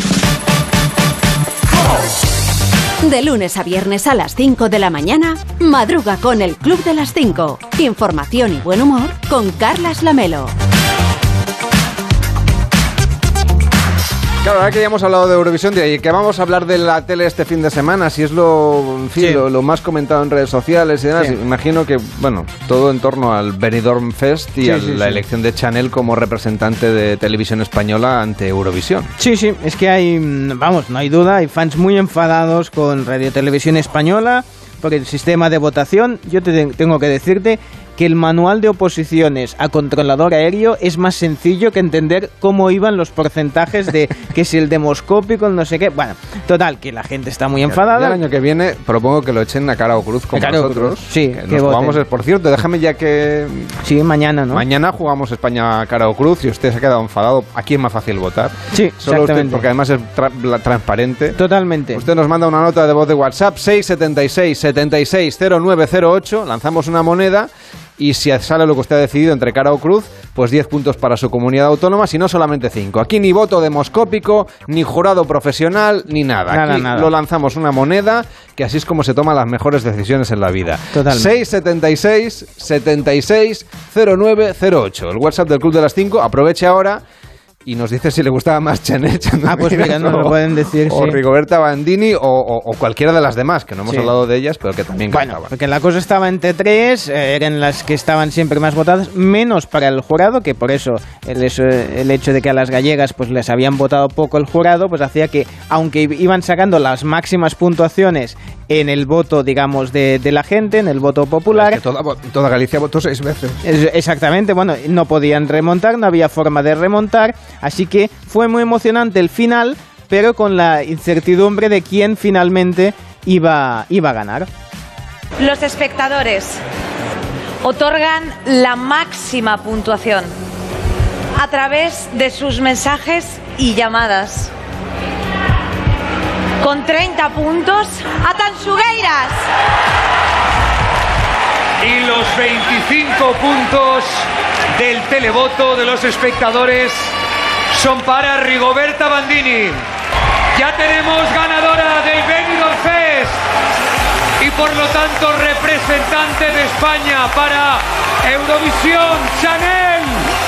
De lunes a viernes a las 5 de la mañana, madruga con el Club de las 5. Información y buen humor con Carlas Lamelo. Claro, ahora que ya hemos hablado de Eurovisión y que vamos a hablar de la tele este fin de semana, si es lo más comentado en redes sociales y demás, imagino que, bueno, todo en torno al Benidorm Fest y la elección de Chanel como representante de televisión española ante Eurovisión. Sí, es que hay, no hay duda, hay fans muy enfadados con Radio Televisión Española porque el sistema de votación, yo tengo que decirte que el manual de oposiciones a controlador aéreo es más sencillo que entender cómo iban los porcentajes de que si el demoscópico, el no sé qué. Bueno, total, que la gente está muy enfadada. El año que viene propongo que lo echen a cara o cruz como nosotros. Sí, que nos jugamos, por cierto, déjame ya que... Sí, mañana, ¿no? Mañana jugamos España cara o cruz y usted se ha quedado enfadado. Aquí es más fácil votar. Sí, solo exactamente. Usted, porque además es transparente. Totalmente. Usted nos manda una nota de voz de WhatsApp 676 76 0908. Lanzamos una moneda. Y si sale lo que usted ha decidido entre cara o cruz, pues 10 puntos para su comunidad autónoma, si no solamente 5. Aquí ni voto demoscópico, ni jurado profesional, ni nada. Aquí lo lanzamos una moneda, que así es como se toman las mejores decisiones en la vida. Totalmente. 676 76 0908. El WhatsApp del Club de las 5. Aproveche ahora y nos dice si le gustaba más Chanel. Pues mira, nos lo pueden decir. O Rigoberta Bandini o cualquiera de las demás, que no hemos hablado de ellas, pero que también cantaban. Porque la cosa estaba entre tres, eran las que estaban siempre más votadas, menos para el jurado, que por eso el hecho de que a las gallegas pues les habían votado poco el jurado, pues hacía que, aunque iban sacando las máximas puntuaciones en el voto, digamos, de la gente, en el voto popular... Es que toda Galicia votó 6 veces. Exactamente, bueno, no podían remontar, no había forma de remontar, así que fue muy emocionante el final, pero con la incertidumbre de quién finalmente iba a ganar. Los espectadores otorgan la máxima puntuación a través de sus mensajes y llamadas. Con 30 puntos, a Tansugueiras. Y los 25 puntos del televoto de los espectadores son para Rigoberta Bandini. Ya tenemos ganadora del Benidorm Fest y por lo tanto representante de España para Eurovisión, Chanel.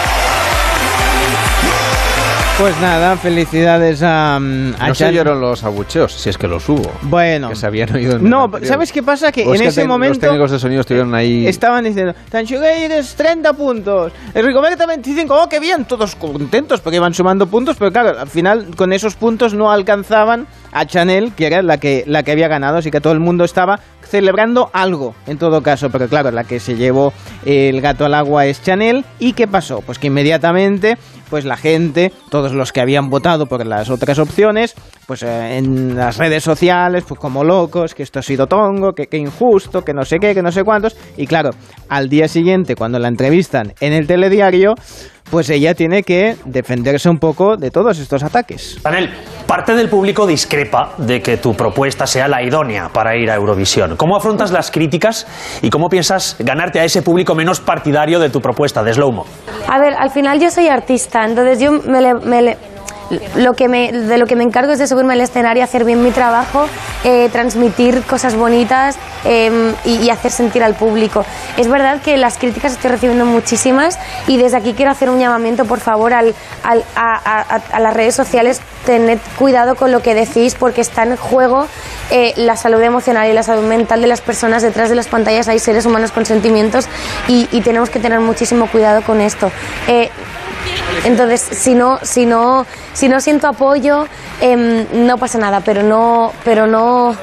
Pues nada, felicidades a no se oyeron los abucheos, si es que los hubo. Bueno. Que se habían oído en no, ¿sabes qué pasa? Que en ese momento... Los técnicos de sonido estuvieron ahí... Estaban diciendo, Tansugueiras 30 puntos, el Rigoberta 25, ¡oh, qué bien! Todos contentos porque iban sumando puntos, pero claro, al final con esos puntos no alcanzaban a Chanel, que era la que había ganado, así que todo el mundo estaba celebrando algo, en todo caso, pero claro, la que se llevó el gato al agua es Chanel. ¿Y qué pasó? Pues que inmediatamente, pues la gente, todos los que habían votado por las otras opciones, pues en las redes sociales, pues como locos, que esto ha sido tongo, que injusto, que no sé qué, que no sé cuántos, y claro, al día siguiente, cuando la entrevistan en el telediario, pues ella tiene que defenderse un poco de todos estos ataques. Chanel, parte del público discrepa de que tu propuesta sea la idónea para ir a Eurovisión. ¿Cómo afrontas las críticas y cómo piensas ganarte a ese público menos partidario de tu propuesta de Slow Mo? A ver, al final yo soy artista, entonces yo de lo que me encargo es de subirme al escenario, hacer bien mi trabajo, transmitir cosas bonitas y hacer sentir al público. Es verdad que las críticas estoy recibiendo muchísimas y desde aquí quiero hacer un llamamiento, por favor, a las redes sociales. Tened cuidado con lo que decís porque está en juego la salud emocional y la salud mental de las personas. Detrás de las pantallas hay seres humanos con sentimientos y tenemos que tener muchísimo cuidado con esto. Entonces, si no siento apoyo, no pasa nada, pero no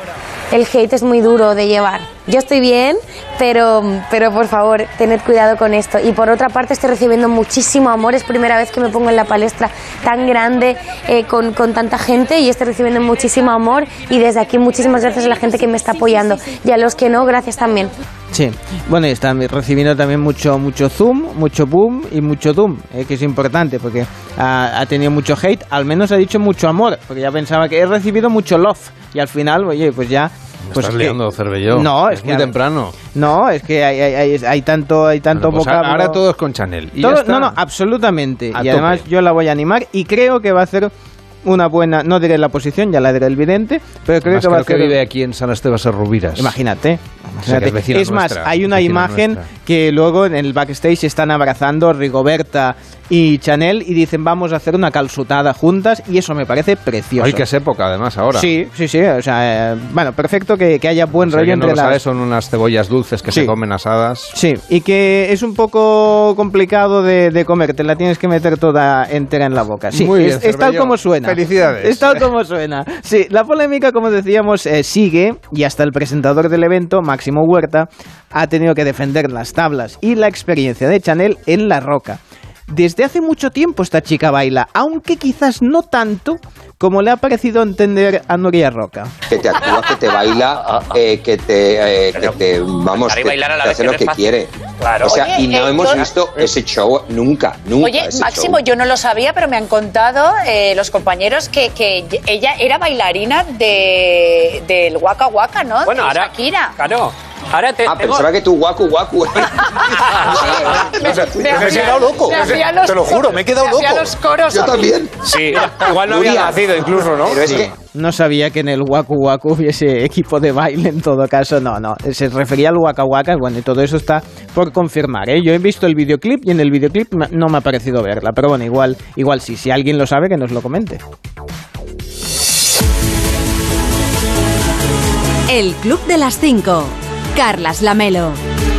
el hate es muy duro de llevar. Yo estoy bien, pero por favor, tened cuidado con esto. Y por otra parte, estoy recibiendo muchísimo amor. Es primera vez que me pongo en la palestra tan grande, con tanta gente, y estoy recibiendo muchísimo amor. Y desde aquí, muchísimas gracias a la gente que me está apoyando. Y a los que no, gracias también. Sí, bueno, y está recibiendo también mucho zoom, mucho boom y mucho doom, que es importante porque ha tenido mucho hate, al menos ha dicho mucho amor, porque ya pensaba que he recibido mucho love y al final, oye, pues ya... Pues estás liando, Cervelló. No, es muy temprano. No, es que hay tanto bueno, pues vocablo. Ahora todo es con Chanel. ¿Y todo, ya está? No, absolutamente. A y además tope. yo la voy a animar y creo que va a hacer una buena, no diré la posición, ya la diré el vidente, pero creo que va a hacer... que vive aquí en San Esteban Serrubiras. Imagínate. O sea, que es más, nuestra, hay una imagen que luego en el backstage están abrazando Rigoberta y Chanel y dicen vamos a hacer una calzutada juntas, y eso me parece precioso. Ay, que es época además ahora. Sí, o sea, bueno, perfecto que haya buen rollo entre las... Sabes, son unas cebollas dulces que se comen asadas. Sí, y que es un poco complicado de comer, te la tienes que meter toda entera en la boca. Sí, muy bien, es tal como suena. Felicidades. Es tal como suena. Sí, la polémica, como decíamos, sigue, y hasta el presentador del evento, Máximo Huerta, ha tenido que defender las tablas y la experiencia de Chanel en La Roca. Desde hace mucho tiempo esta chica baila, aunque quizás no tanto como le ha parecido entender a Nuria Roca. Que te actúa, que te baila, que te vamos, que hace lo que quiere. Claro. O sea, Oye, y no hemos visto ese show nunca. Oye, Máximo, show. yo no lo sabía, pero me han contado los compañeros que ella era bailarina del Waka Waka, ¿no? Bueno, de ahora, Shakira. Claro. Ahora pensaba que tú Waku. Me he quedado loco. Te lo juro, me he quedado loco. Los coros. Yo también. Sí, igual no había nacido incluso, ¿no? Pero es que no sabía que en el Waku Waku hubiese equipo de baile en todo caso, no. Se refería al Waka Waka, bueno, y todo eso está por confirmar, ¿eh? Yo he visto el videoclip y en el videoclip no me ha parecido verla, pero bueno, igual sí, si alguien lo sabe que nos lo comente. El Club de las 5. Carlas Lamelo.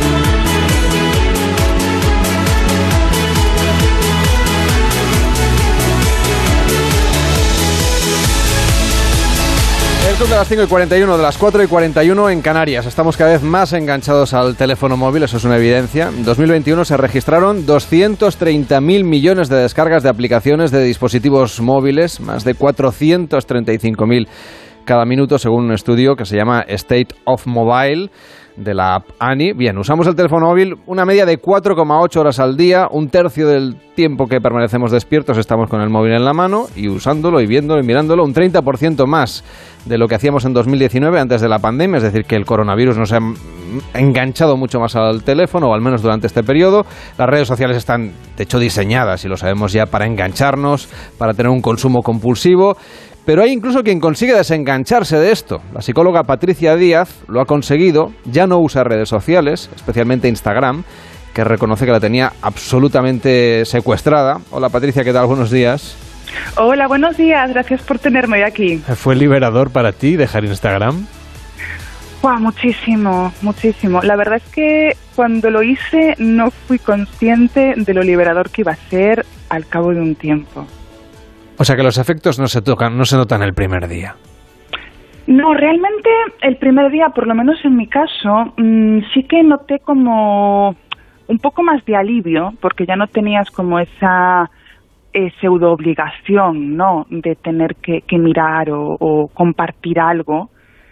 El Club de las 5:41, de las 4:41 en Canarias. Estamos cada vez más enganchados al teléfono móvil, eso es una evidencia. En 2021 se registraron 230.000 millones de descargas de aplicaciones de dispositivos móviles, más de 435.000 cada minuto, según un estudio que se llama State of Mobile de la app ANI. Bien, usamos el teléfono móvil una media de 4,8 horas al día, un tercio del tiempo que permanecemos despiertos estamos con el móvil en la mano y usándolo y viéndolo y mirándolo, un 30% más de lo que hacíamos en 2019 antes de la pandemia, es decir, que el coronavirus nos ha enganchado mucho más al teléfono, o al menos durante este periodo. Las redes sociales están, de hecho, diseñadas, y lo sabemos ya, para engancharnos, para tener un consumo compulsivo. Pero hay incluso quien consigue desengancharse de esto. La psicóloga Patricia Díaz lo ha conseguido, ya no usa redes sociales, especialmente Instagram, que reconoce que la tenía absolutamente secuestrada. Hola Patricia, ¿qué tal? Buenos días. Hola, buenos días, gracias por tenerme hoy aquí. ¿Fue liberador para ti dejar Instagram? Wow, muchísimo. La verdad es que cuando lo hice no fui consciente de lo liberador que iba a ser al cabo de un tiempo. O sea que los efectos no se notan el primer día. No, realmente el primer día, por lo menos en mi caso, sí que noté como un poco más de alivio, porque ya no tenías como esa pseudo obligación, ¿no?, de tener que mirar o compartir algo.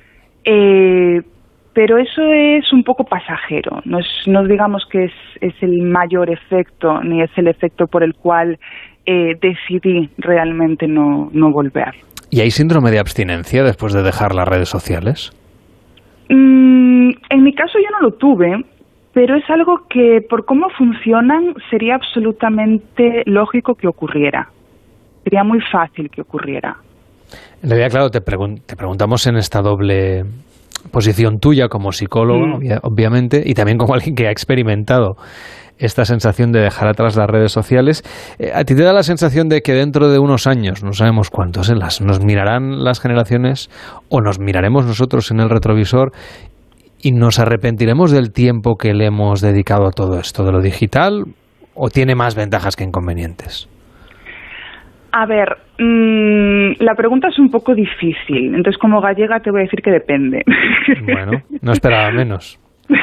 Pero eso es un poco pasajero, no digamos que es el mayor efecto, ni es el efecto por el cual decidí realmente no volver. ¿Y hay síndrome de abstinencia después de dejar las redes sociales? En mi caso yo no lo tuve, pero es algo que por cómo funcionan sería absolutamente lógico que ocurriera. Sería muy fácil que ocurriera. En realidad, claro, te preguntamos en esta doble posición tuya como psicólogo, obviamente, y también como alguien que ha experimentado esta sensación de dejar atrás las redes sociales. ¿A ti te da la sensación de que dentro de unos años, no sabemos cuántos, nos mirarán las generaciones o nos miraremos nosotros en el retrovisor y nos arrepentiremos del tiempo que le hemos dedicado a todo esto de lo digital, o tiene más ventajas que inconvenientes? A ver, la pregunta es un poco difícil, entonces como gallega te voy a decir que depende. Bueno, no esperaba menos.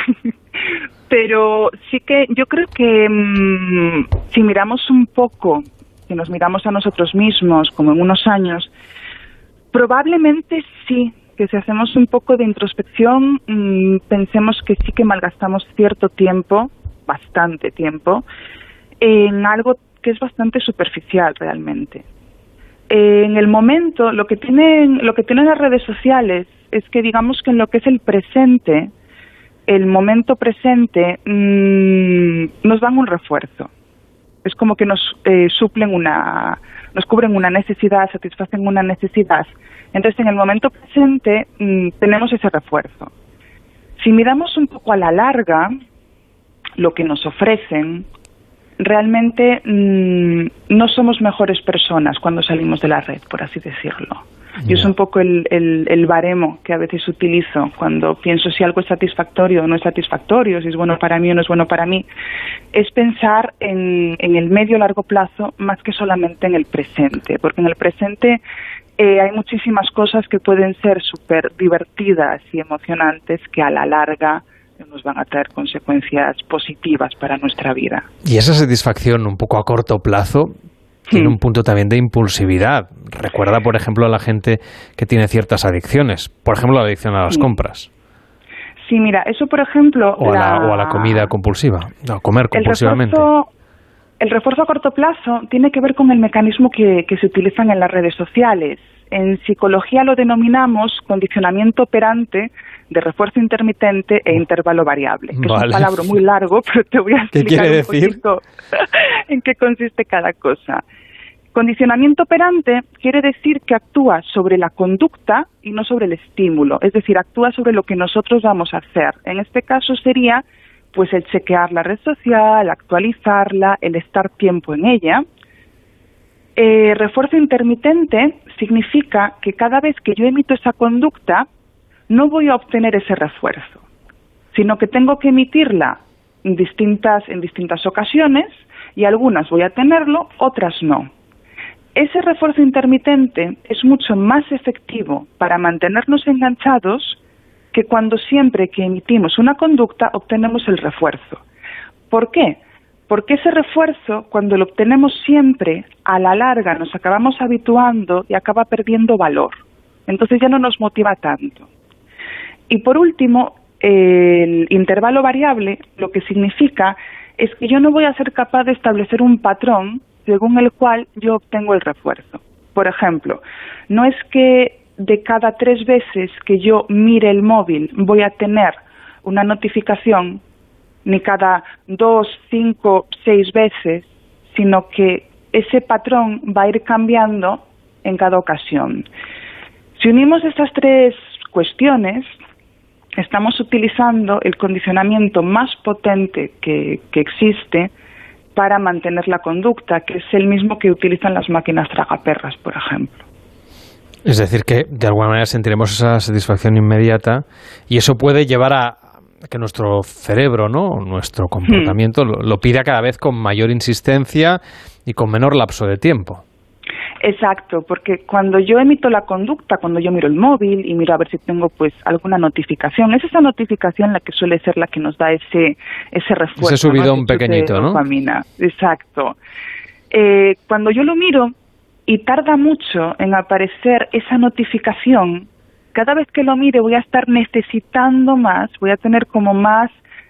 Pero sí que yo creo que si miramos un poco, si nos miramos a nosotros mismos como en unos años, probablemente sí, que si hacemos un poco de introspección, pensemos que sí que malgastamos cierto tiempo, bastante tiempo, en algo que es bastante superficial realmente. En el momento, lo que tienen las redes sociales es que digamos que en lo que es el presente, el momento presente, nos dan un refuerzo. Es como que nos cubren una necesidad, satisfacen una necesidad. Entonces, en el momento presente tenemos ese refuerzo. Si miramos un poco a la larga lo que nos ofrecen, realmente no somos mejores personas cuando salimos de la red, por así decirlo. Y es un poco el baremo que a veces utilizo cuando pienso si algo es satisfactorio o no es satisfactorio, si es bueno para mí o no es bueno para mí. Es pensar en el medio largo plazo más que solamente en el presente, porque en el presente hay muchísimas cosas que pueden ser súper divertidas y emocionantes que a la larga nos van a traer consecuencias positivas para nuestra vida. Y esa satisfacción un poco a corto plazo tiene un punto también de impulsividad. Recuerda, por ejemplo, a la gente que tiene ciertas adicciones. Por ejemplo, la adicción a las compras. Sí, mira, eso por ejemplo... O a la comida compulsiva, a comer compulsivamente. El refuerzo a corto plazo tiene que ver con el mecanismo que se utilizan en las redes sociales. En psicología lo denominamos condicionamiento operante de refuerzo intermitente e intervalo variable, que es un palabra muy largo, pero te voy a explicar un poquito en qué consiste cada cosa. Condicionamiento operante quiere decir que actúa sobre la conducta y no sobre el estímulo, es decir, actúa sobre lo que nosotros vamos a hacer. En este caso sería pues el chequear la red social, actualizarla, el estar tiempo en ella. Refuerzo intermitente significa que cada vez que yo emito esa conducta, no voy a obtener ese refuerzo, sino que tengo que emitirla en distintas ocasiones y algunas voy a tenerlo, otras no. Ese refuerzo intermitente es mucho más efectivo para mantenernos enganchados que cuando siempre que emitimos una conducta obtenemos el refuerzo. ¿Por qué? Porque ese refuerzo, cuando lo obtenemos siempre, a la larga nos acabamos habituando y acaba perdiendo valor. Entonces ya no nos motiva tanto. Y por último, el intervalo variable lo que significa es que yo no voy a ser capaz de establecer un patrón según el cual yo obtengo el refuerzo. Por ejemplo, no es que de cada 3 veces que yo mire el móvil voy a tener una notificación, ni cada 2, 5, 6 veces, sino que ese patrón va a ir cambiando en cada ocasión. Si unimos estas 3 cuestiones, estamos utilizando el condicionamiento más potente que existe para mantener la conducta, que es el mismo que utilizan las máquinas tragaperras, por ejemplo. Es decir, que de alguna manera sentiremos esa satisfacción inmediata y eso puede llevar a que nuestro cerebro, ¿no?, nuestro comportamiento lo pida cada vez con mayor insistencia y con menor lapso de tiempo. Exacto, porque cuando yo emito la conducta, cuando yo miro el móvil y miro a ver si tengo pues alguna notificación, es esa notificación la que suele ser la que nos da ese refuerzo. Ese subidón, ¿no?, pequeñito, ¿no? Dopamina. Exacto. Cuando yo lo miro y tarda mucho en aparecer esa notificación, cada vez que lo mire voy a estar necesitando más, voy a tener como más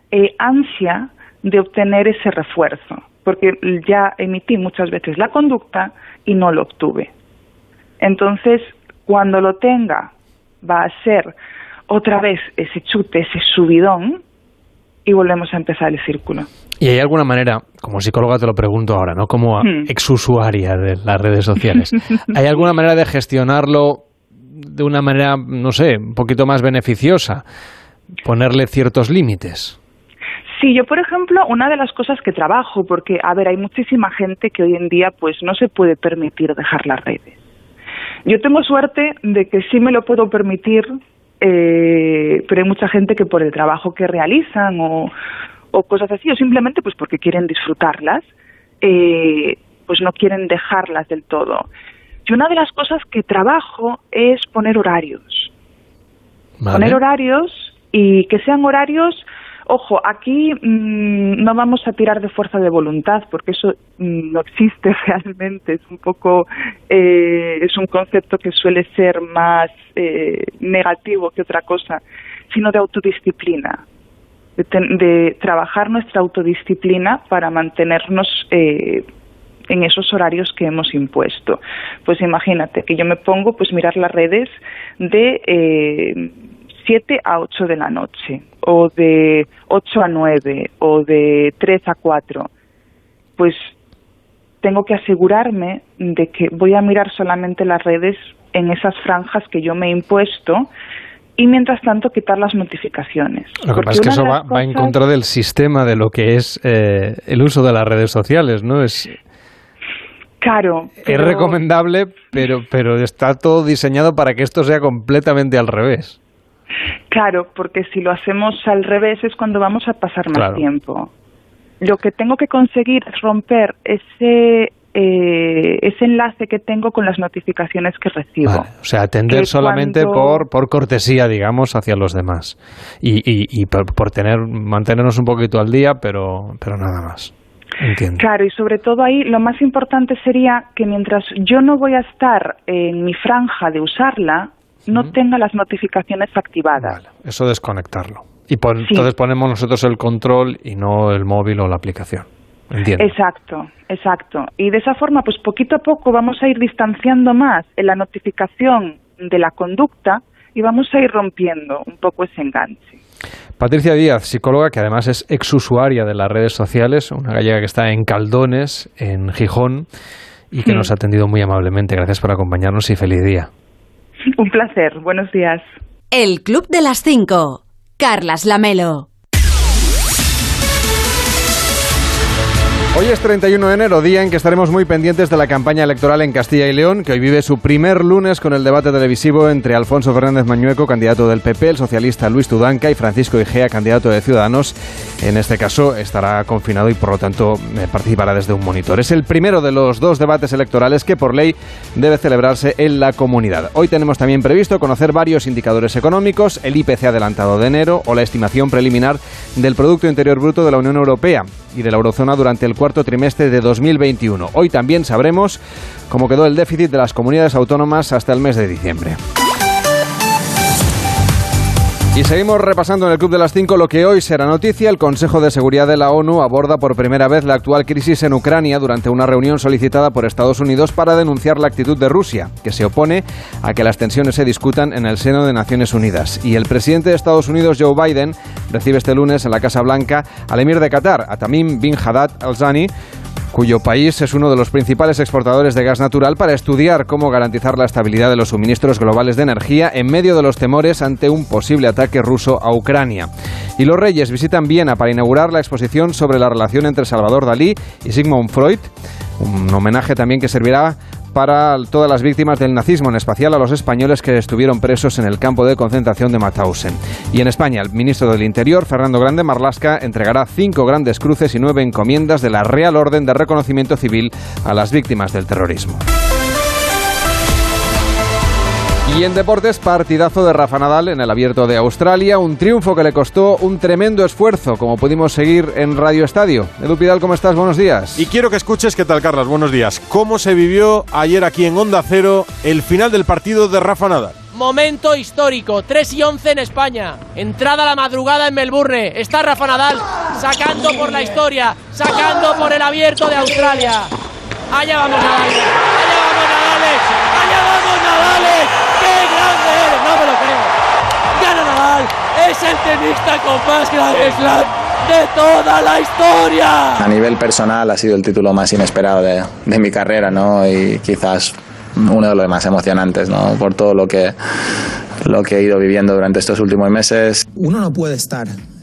ansia de obtener ese refuerzo, porque ya emití muchas veces la conducta y no lo obtuve. Entonces, cuando lo tenga, va a ser otra vez ese chute, ese subidón, y volvemos a empezar el círculo. ¿Y hay alguna manera, como psicóloga te lo pregunto ahora, ¿no?, como exusuaria de las redes sociales, ¿hay alguna manera de gestionarlo de una manera, no sé, un poquito más beneficiosa? Ponerle ciertos límites. Sí, yo por ejemplo, una de las cosas que trabajo, porque a ver, hay muchísima gente que hoy en día pues no se puede permitir dejar las redes. Yo tengo suerte de que sí me lo puedo permitir, pero hay mucha gente que por el trabajo que realizan o cosas así, o simplemente pues porque quieren disfrutarlas, pues no quieren dejarlas del todo. Y una de las cosas que trabajo es poner horarios. Vale. Poner horarios y que sean horarios. Ojo, aquí no vamos a tirar de fuerza de voluntad, porque eso no existe realmente. Es un poco, es un concepto que suele ser más negativo que otra cosa, sino de autodisciplina, de trabajar nuestra autodisciplina para mantenernos en esos horarios que hemos impuesto. Pues imagínate que yo me pongo pues mirar las redes de 7 a 8 de la noche, o de 8 a 9, o de 3 a 4. Pues tengo que asegurarme de que voy a mirar solamente las redes en esas franjas que yo me he impuesto, y mientras tanto quitar las notificaciones. Lo que pasa es que eso va en contra del sistema de lo que es el uso de las redes sociales, ¿no? Claro. Es recomendable, pero está todo diseñado para que esto sea completamente al revés. Claro, porque si lo hacemos al revés es cuando vamos a pasar más tiempo. Lo que tengo que conseguir es romper ese enlace que tengo con las notificaciones que recibo. Vale, o sea, atender solamente por cortesía, digamos, hacia los demás. Y por mantenernos un poquito al día, pero nada más. Entiendo. Claro, y sobre todo ahí lo más importante sería que mientras yo no voy a estar en mi franja de usarla, no tenga las notificaciones activadas. Vale, eso desconectarlo. Y entonces ponemos nosotros el control y no el móvil o la aplicación. Entiendo. Exacto. Y de esa forma, pues poquito a poco vamos a ir distanciando más en la notificación de la conducta y vamos a ir rompiendo un poco ese enganche. Patricia Díaz, psicóloga, que además es exusuaria de las redes sociales, una gallega que está en Caldones, en Gijón, y que nos ha atendido muy amablemente. Gracias por acompañarnos y feliz día. Un placer, buenos días. El Club de las 5. Carlas Lamelo. Hoy es 31 de enero, día en que estaremos muy pendientes de la campaña electoral en Castilla y León, que hoy vive su primer lunes con el debate televisivo entre Alfonso Fernández Mañueco, candidato del PP, el socialista Luis Tudanca, y Francisco Igea, candidato de Ciudadanos. En este caso estará confinado y por lo tanto participará desde un monitor. Es el primero de los 2 debates electorales que por ley debe celebrarse en la comunidad. Hoy tenemos también previsto conocer varios indicadores económicos, el IPC adelantado de enero o la estimación preliminar del Producto Interior Bruto de la Unión Europea y de la Eurozona durante el cuarto trimestre de 2021. Hoy también sabremos cómo quedó el déficit de las comunidades autónomas hasta el mes de diciembre. Y seguimos repasando en el Club de las 5 lo que hoy será noticia. El Consejo de Seguridad de la ONU aborda por primera vez la actual crisis en Ucrania durante una reunión solicitada por Estados Unidos para denunciar la actitud de Rusia, que se opone a que las tensiones se discutan en el seno de Naciones Unidas. Y el presidente de Estados Unidos, Joe Biden, recibe este lunes en la Casa Blanca al emir de Qatar, a Tamim bin Haddad Al Thani, cuyo país es uno de los principales exportadores de gas natural, para estudiar cómo garantizar la estabilidad de los suministros globales de energía en medio de los temores ante un posible ataque ruso a Ucrania. Y los reyes visitan Viena para inaugurar la exposición sobre la relación entre Salvador Dalí y Sigmund Freud, un homenaje también que servirá para todas las víctimas del nazismo, en especial a los españoles que estuvieron presos en el campo de concentración de Mauthausen. Y en España, el ministro del Interior, Fernando Grande Marlaska, entregará 5 grandes cruces y 9 encomiendas de la Real Orden de Reconocimiento Civil a las víctimas del terrorismo. Y en deportes, partidazo de Rafa Nadal en el Abierto de Australia, un triunfo que le costó un tremendo esfuerzo, como pudimos seguir en Radio Estadio. Edu Pidal, ¿cómo estás? Buenos días. Y quiero que escuches, ¿qué tal, Carlas? Buenos días. ¿Cómo se vivió ayer aquí en Onda Cero el final del partido de Rafa Nadal? Momento histórico, 3:11 en España, entrada a la madrugada en Melbourne, está Rafa Nadal sacando por la historia, sacando por el Abierto de Australia. Allá vamos Nadal, allá vamos Nadal, allá vamos Nadal, qué grande eres, no me lo creo. Gana Nadal, es el tenista con más Grand Slam de toda la historia. A nivel personal ha sido el título más inesperado de mi carrera, ¿no? Y quizás uno de los más emocionantes, ¿no? Por todo lo que he ido viviendo durante estos últimos meses. Uno no puede estar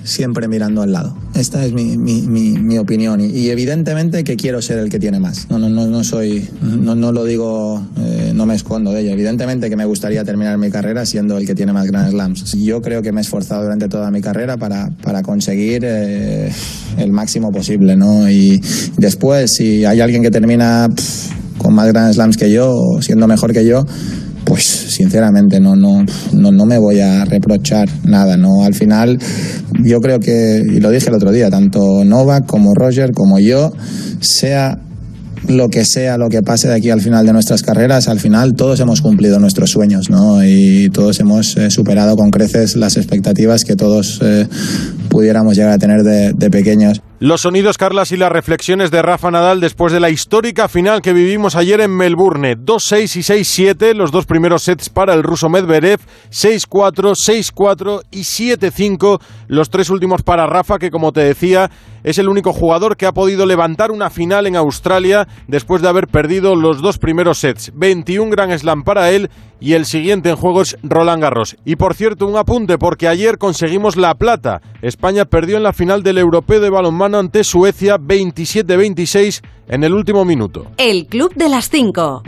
siempre mirando al lado. Esta es mi opinión y evidentemente que quiero ser el que tiene más. No lo digo, no me escondo de ello. Evidentemente que me gustaría terminar mi carrera siendo el que tiene más Grand Slams. Yo creo que me he esforzado durante toda mi carrera para conseguir el máximo posible, ¿no? Y después, si hay alguien que termina con más Grand Slams que yo, o siendo mejor que yo, pues sinceramente no me voy a reprochar nada, ¿no? Al final yo creo que, y lo dije el otro día, tanto Novak como Roger como yo, sea lo que pase de aquí al final de nuestras carreras, al final todos hemos cumplido nuestros sueños, ¿no? Y todos hemos superado con creces las expectativas que todos pudiéramos llegar a tener de pequeños. Los sonidos, Carlas, y las reflexiones de Rafa Nadal después de la histórica final que vivimos ayer en Melbourne. 2-6 y 6-7, los dos primeros sets para el ruso Medvedev, 6-4, 6-4 y 7-5, los tres últimos para Rafa, que como te decía, es el único jugador que ha podido levantar una final en Australia después de haber perdido los dos primeros sets. 21 Grand Slam para él y el siguiente en juego es Roland Garros. Y por cierto, un apunte, porque ayer conseguimos la plata. España perdió en la final del Europeo de balonmano ante Suecia 27-26 en el último minuto. El Club de las 5.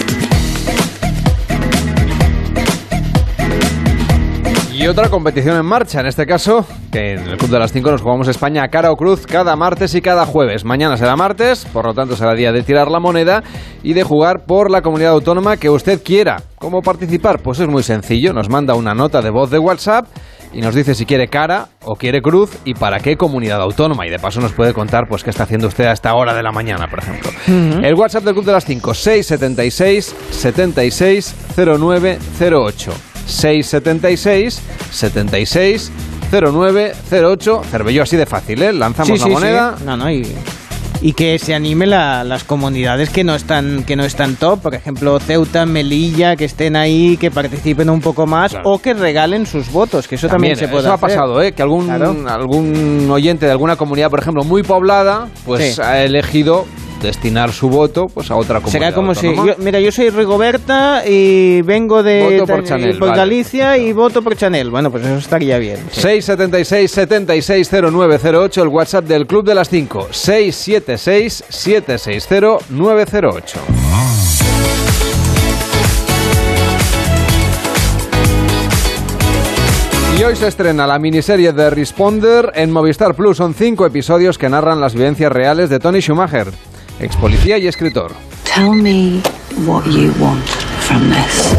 Y otra competición en marcha, en este caso, que en el Club de las 5 nos jugamos España a cara o cruz cada martes y cada jueves. Mañana será martes, por lo tanto será día de tirar la moneda y de jugar por la comunidad autónoma que usted quiera. ¿Cómo participar? Pues es muy sencillo, nos manda una nota de voz de WhatsApp y nos dice si quiere cara o quiere cruz y para qué comunidad autónoma. Y de paso nos puede contar pues qué está haciendo usted a esta hora de la mañana, por ejemplo. El WhatsApp del Club de las 5, 676 76 0908. 676 76 0908. Cervelló así de fácil, ¿eh? Lanzamos la moneda. Sí. No, y que se anime las comunidades que no están top, por ejemplo Ceuta, Melilla, que estén ahí, que participen un poco más, claro. O que regalen sus votos, que eso también se puede hacer. Eso ha pasado, que algún oyente de alguna comunidad, por ejemplo, muy poblada, pues ha elegido destinar su voto pues a otra comunidad. Será como autónoma. Yo soy Rigoberta y vengo por Galicia y voto por Chanel. Bueno, pues eso estaría bien. 676 76 0908, el WhatsApp del Club de las 5. 676 760 908. Y hoy se estrena la miniserie de Responder en Movistar Plus. Son 5 episodios que narran las vivencias reales de Tony Schumacher, ex policía y escritor. Tell me what you want from this.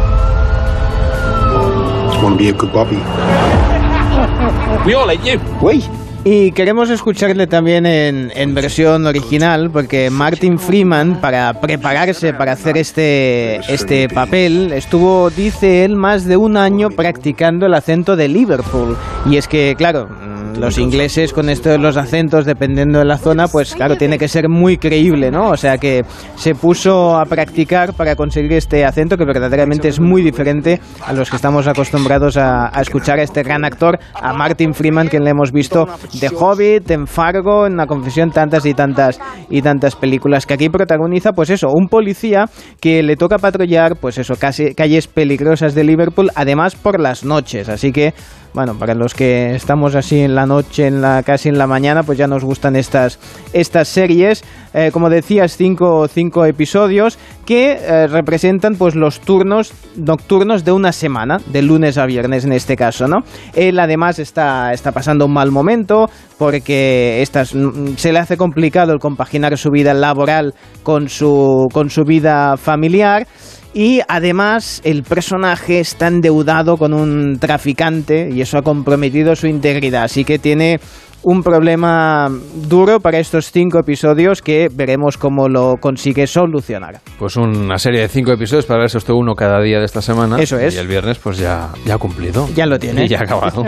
I want to be a good Bobby. We all hate you. We. Y queremos escucharle también en versión original, porque Martin Freeman, para prepararse para hacer este papel, estuvo, dice él, más de un año practicando el acento de Liverpool. Y es que, claro, los ingleses con esto de los acentos, dependiendo de la zona, pues claro, tiene que ser muy creíble, ¿no? O sea que se puso a practicar para conseguir este acento que verdaderamente es muy diferente a los que estamos acostumbrados a escuchar a este gran actor, a Martin Freeman, que le hemos visto de Hobbit, en Fargo, en La Confesión, tantas películas, que aquí protagoniza, pues eso, un policía que le toca patrullar, pues eso, casi calles peligrosas de Liverpool, además por las noches, así que bueno, para los que estamos así en la noche, casi en la mañana, pues ya nos gustan estas series. Como decías, cinco episodios que representan pues los turnos nocturnos de una semana, de lunes a viernes en este caso, ¿no? Él además está pasando un mal momento porque se le hace complicado el compaginar su vida laboral con su vida familiar. Y además el personaje está endeudado con un traficante y eso ha comprometido su integridad. Así que tiene un problema duro para estos 5 episodios que veremos cómo lo consigue solucionar. Pues una serie de 5 episodios para verse usted uno cada día de esta semana. Eso es. Y el viernes pues ya ha cumplido. Ya lo tiene. Y ya ha acabado.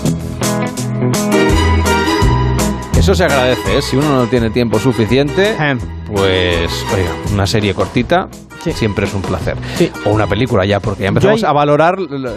Eso se agradece, ¿eh? Si uno no tiene tiempo suficiente, pues oiga, una serie cortita siempre es un placer. O una película ya, porque ya empezamos a valorar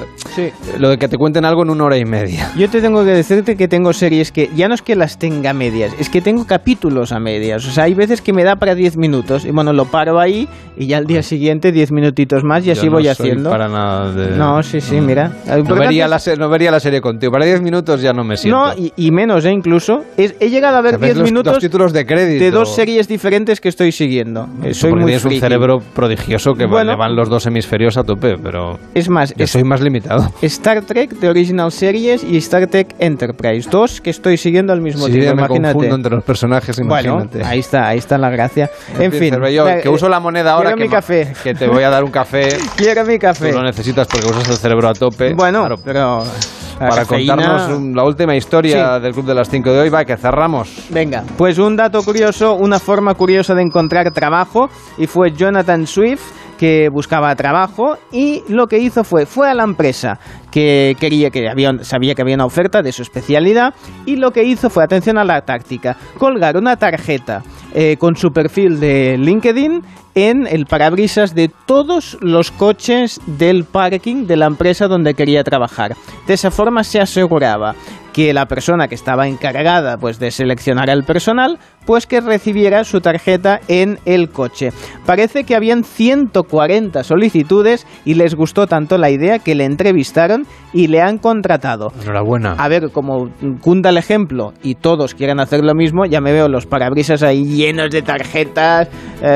lo de que te cuenten algo en 1 hora y media. Yo te tengo que decirte que tengo series que ya no es que las tenga a medias, es que tengo capítulos a medias. O sea, hay veces que me da para 10 minutos y bueno, lo paro ahí y ya al día siguiente 10 minutitos más y así voy haciendo. Para nada de... No, mira. No vería la serie contigo. Para 10 minutos ya no me siento. No, y menos, incluso. He llegado a ver 10 minutos los títulos de crédito de 2 series diferentes que estoy siguiendo. Soy muy tienes un cerebro prodigioso que le van los 2 hemisferios a tope, pero es más, yo soy más limitado. Star Trek The Original Series y Star Trek Enterprise, 2 que estoy siguiendo al mismo tiempo, imagínate. Me confundo entre los personajes, imagínate. Bueno, ahí está la gracia. En fin, Cervelló, que uso la moneda ahora mi café. Que te voy a dar un café. Quiero mi café. Tú lo necesitas porque usas el cerebro a tope. Bueno, claro, pero para contarnos la última historia del Club de las 5 de hoy, que cerramos. Venga, pues un dato curioso, una forma curiosa de encontrar trabajo, y fue Jonathan Swift, que buscaba trabajo, y lo que hizo fue a la empresa que sabía que había una oferta de su especialidad, y lo que hizo fue, atención a la táctica, colgar una tarjeta con su perfil de LinkedIn en el parabrisas de todos los coches del parking de la empresa donde quería trabajar. De esa forma se aseguraba que la persona que estaba encargada pues de seleccionar al personal, pues que recibiera su tarjeta en el coche. Parece que habían 140 solicitudes y les gustó tanto la idea que le entrevistaron y le han contratado. Enhorabuena. A ver, como cunda el ejemplo y todos quieran hacer lo mismo, ya me veo los parabrisas ahí llenos de tarjetas,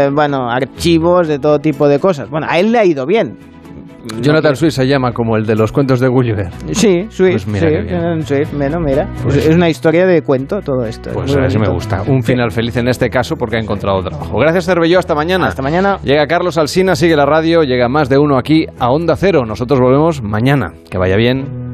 archivos de todo tipo de cosas. Bueno, a él le ha ido bien. Jonathan Swift se llama como el de los cuentos de Gulliver. Sí, Swift. Pues mira, Swift, mira. Es una historia de cuento todo esto. Pues a ver si me gusta. Un final feliz en este caso porque ha encontrado trabajo. Gracias, Cervelló. Hasta mañana. Hasta mañana. Llega Carlos Alsina, sigue la radio, llega Más de Uno aquí a Onda Cero. Nosotros volvemos mañana. Que vaya bien.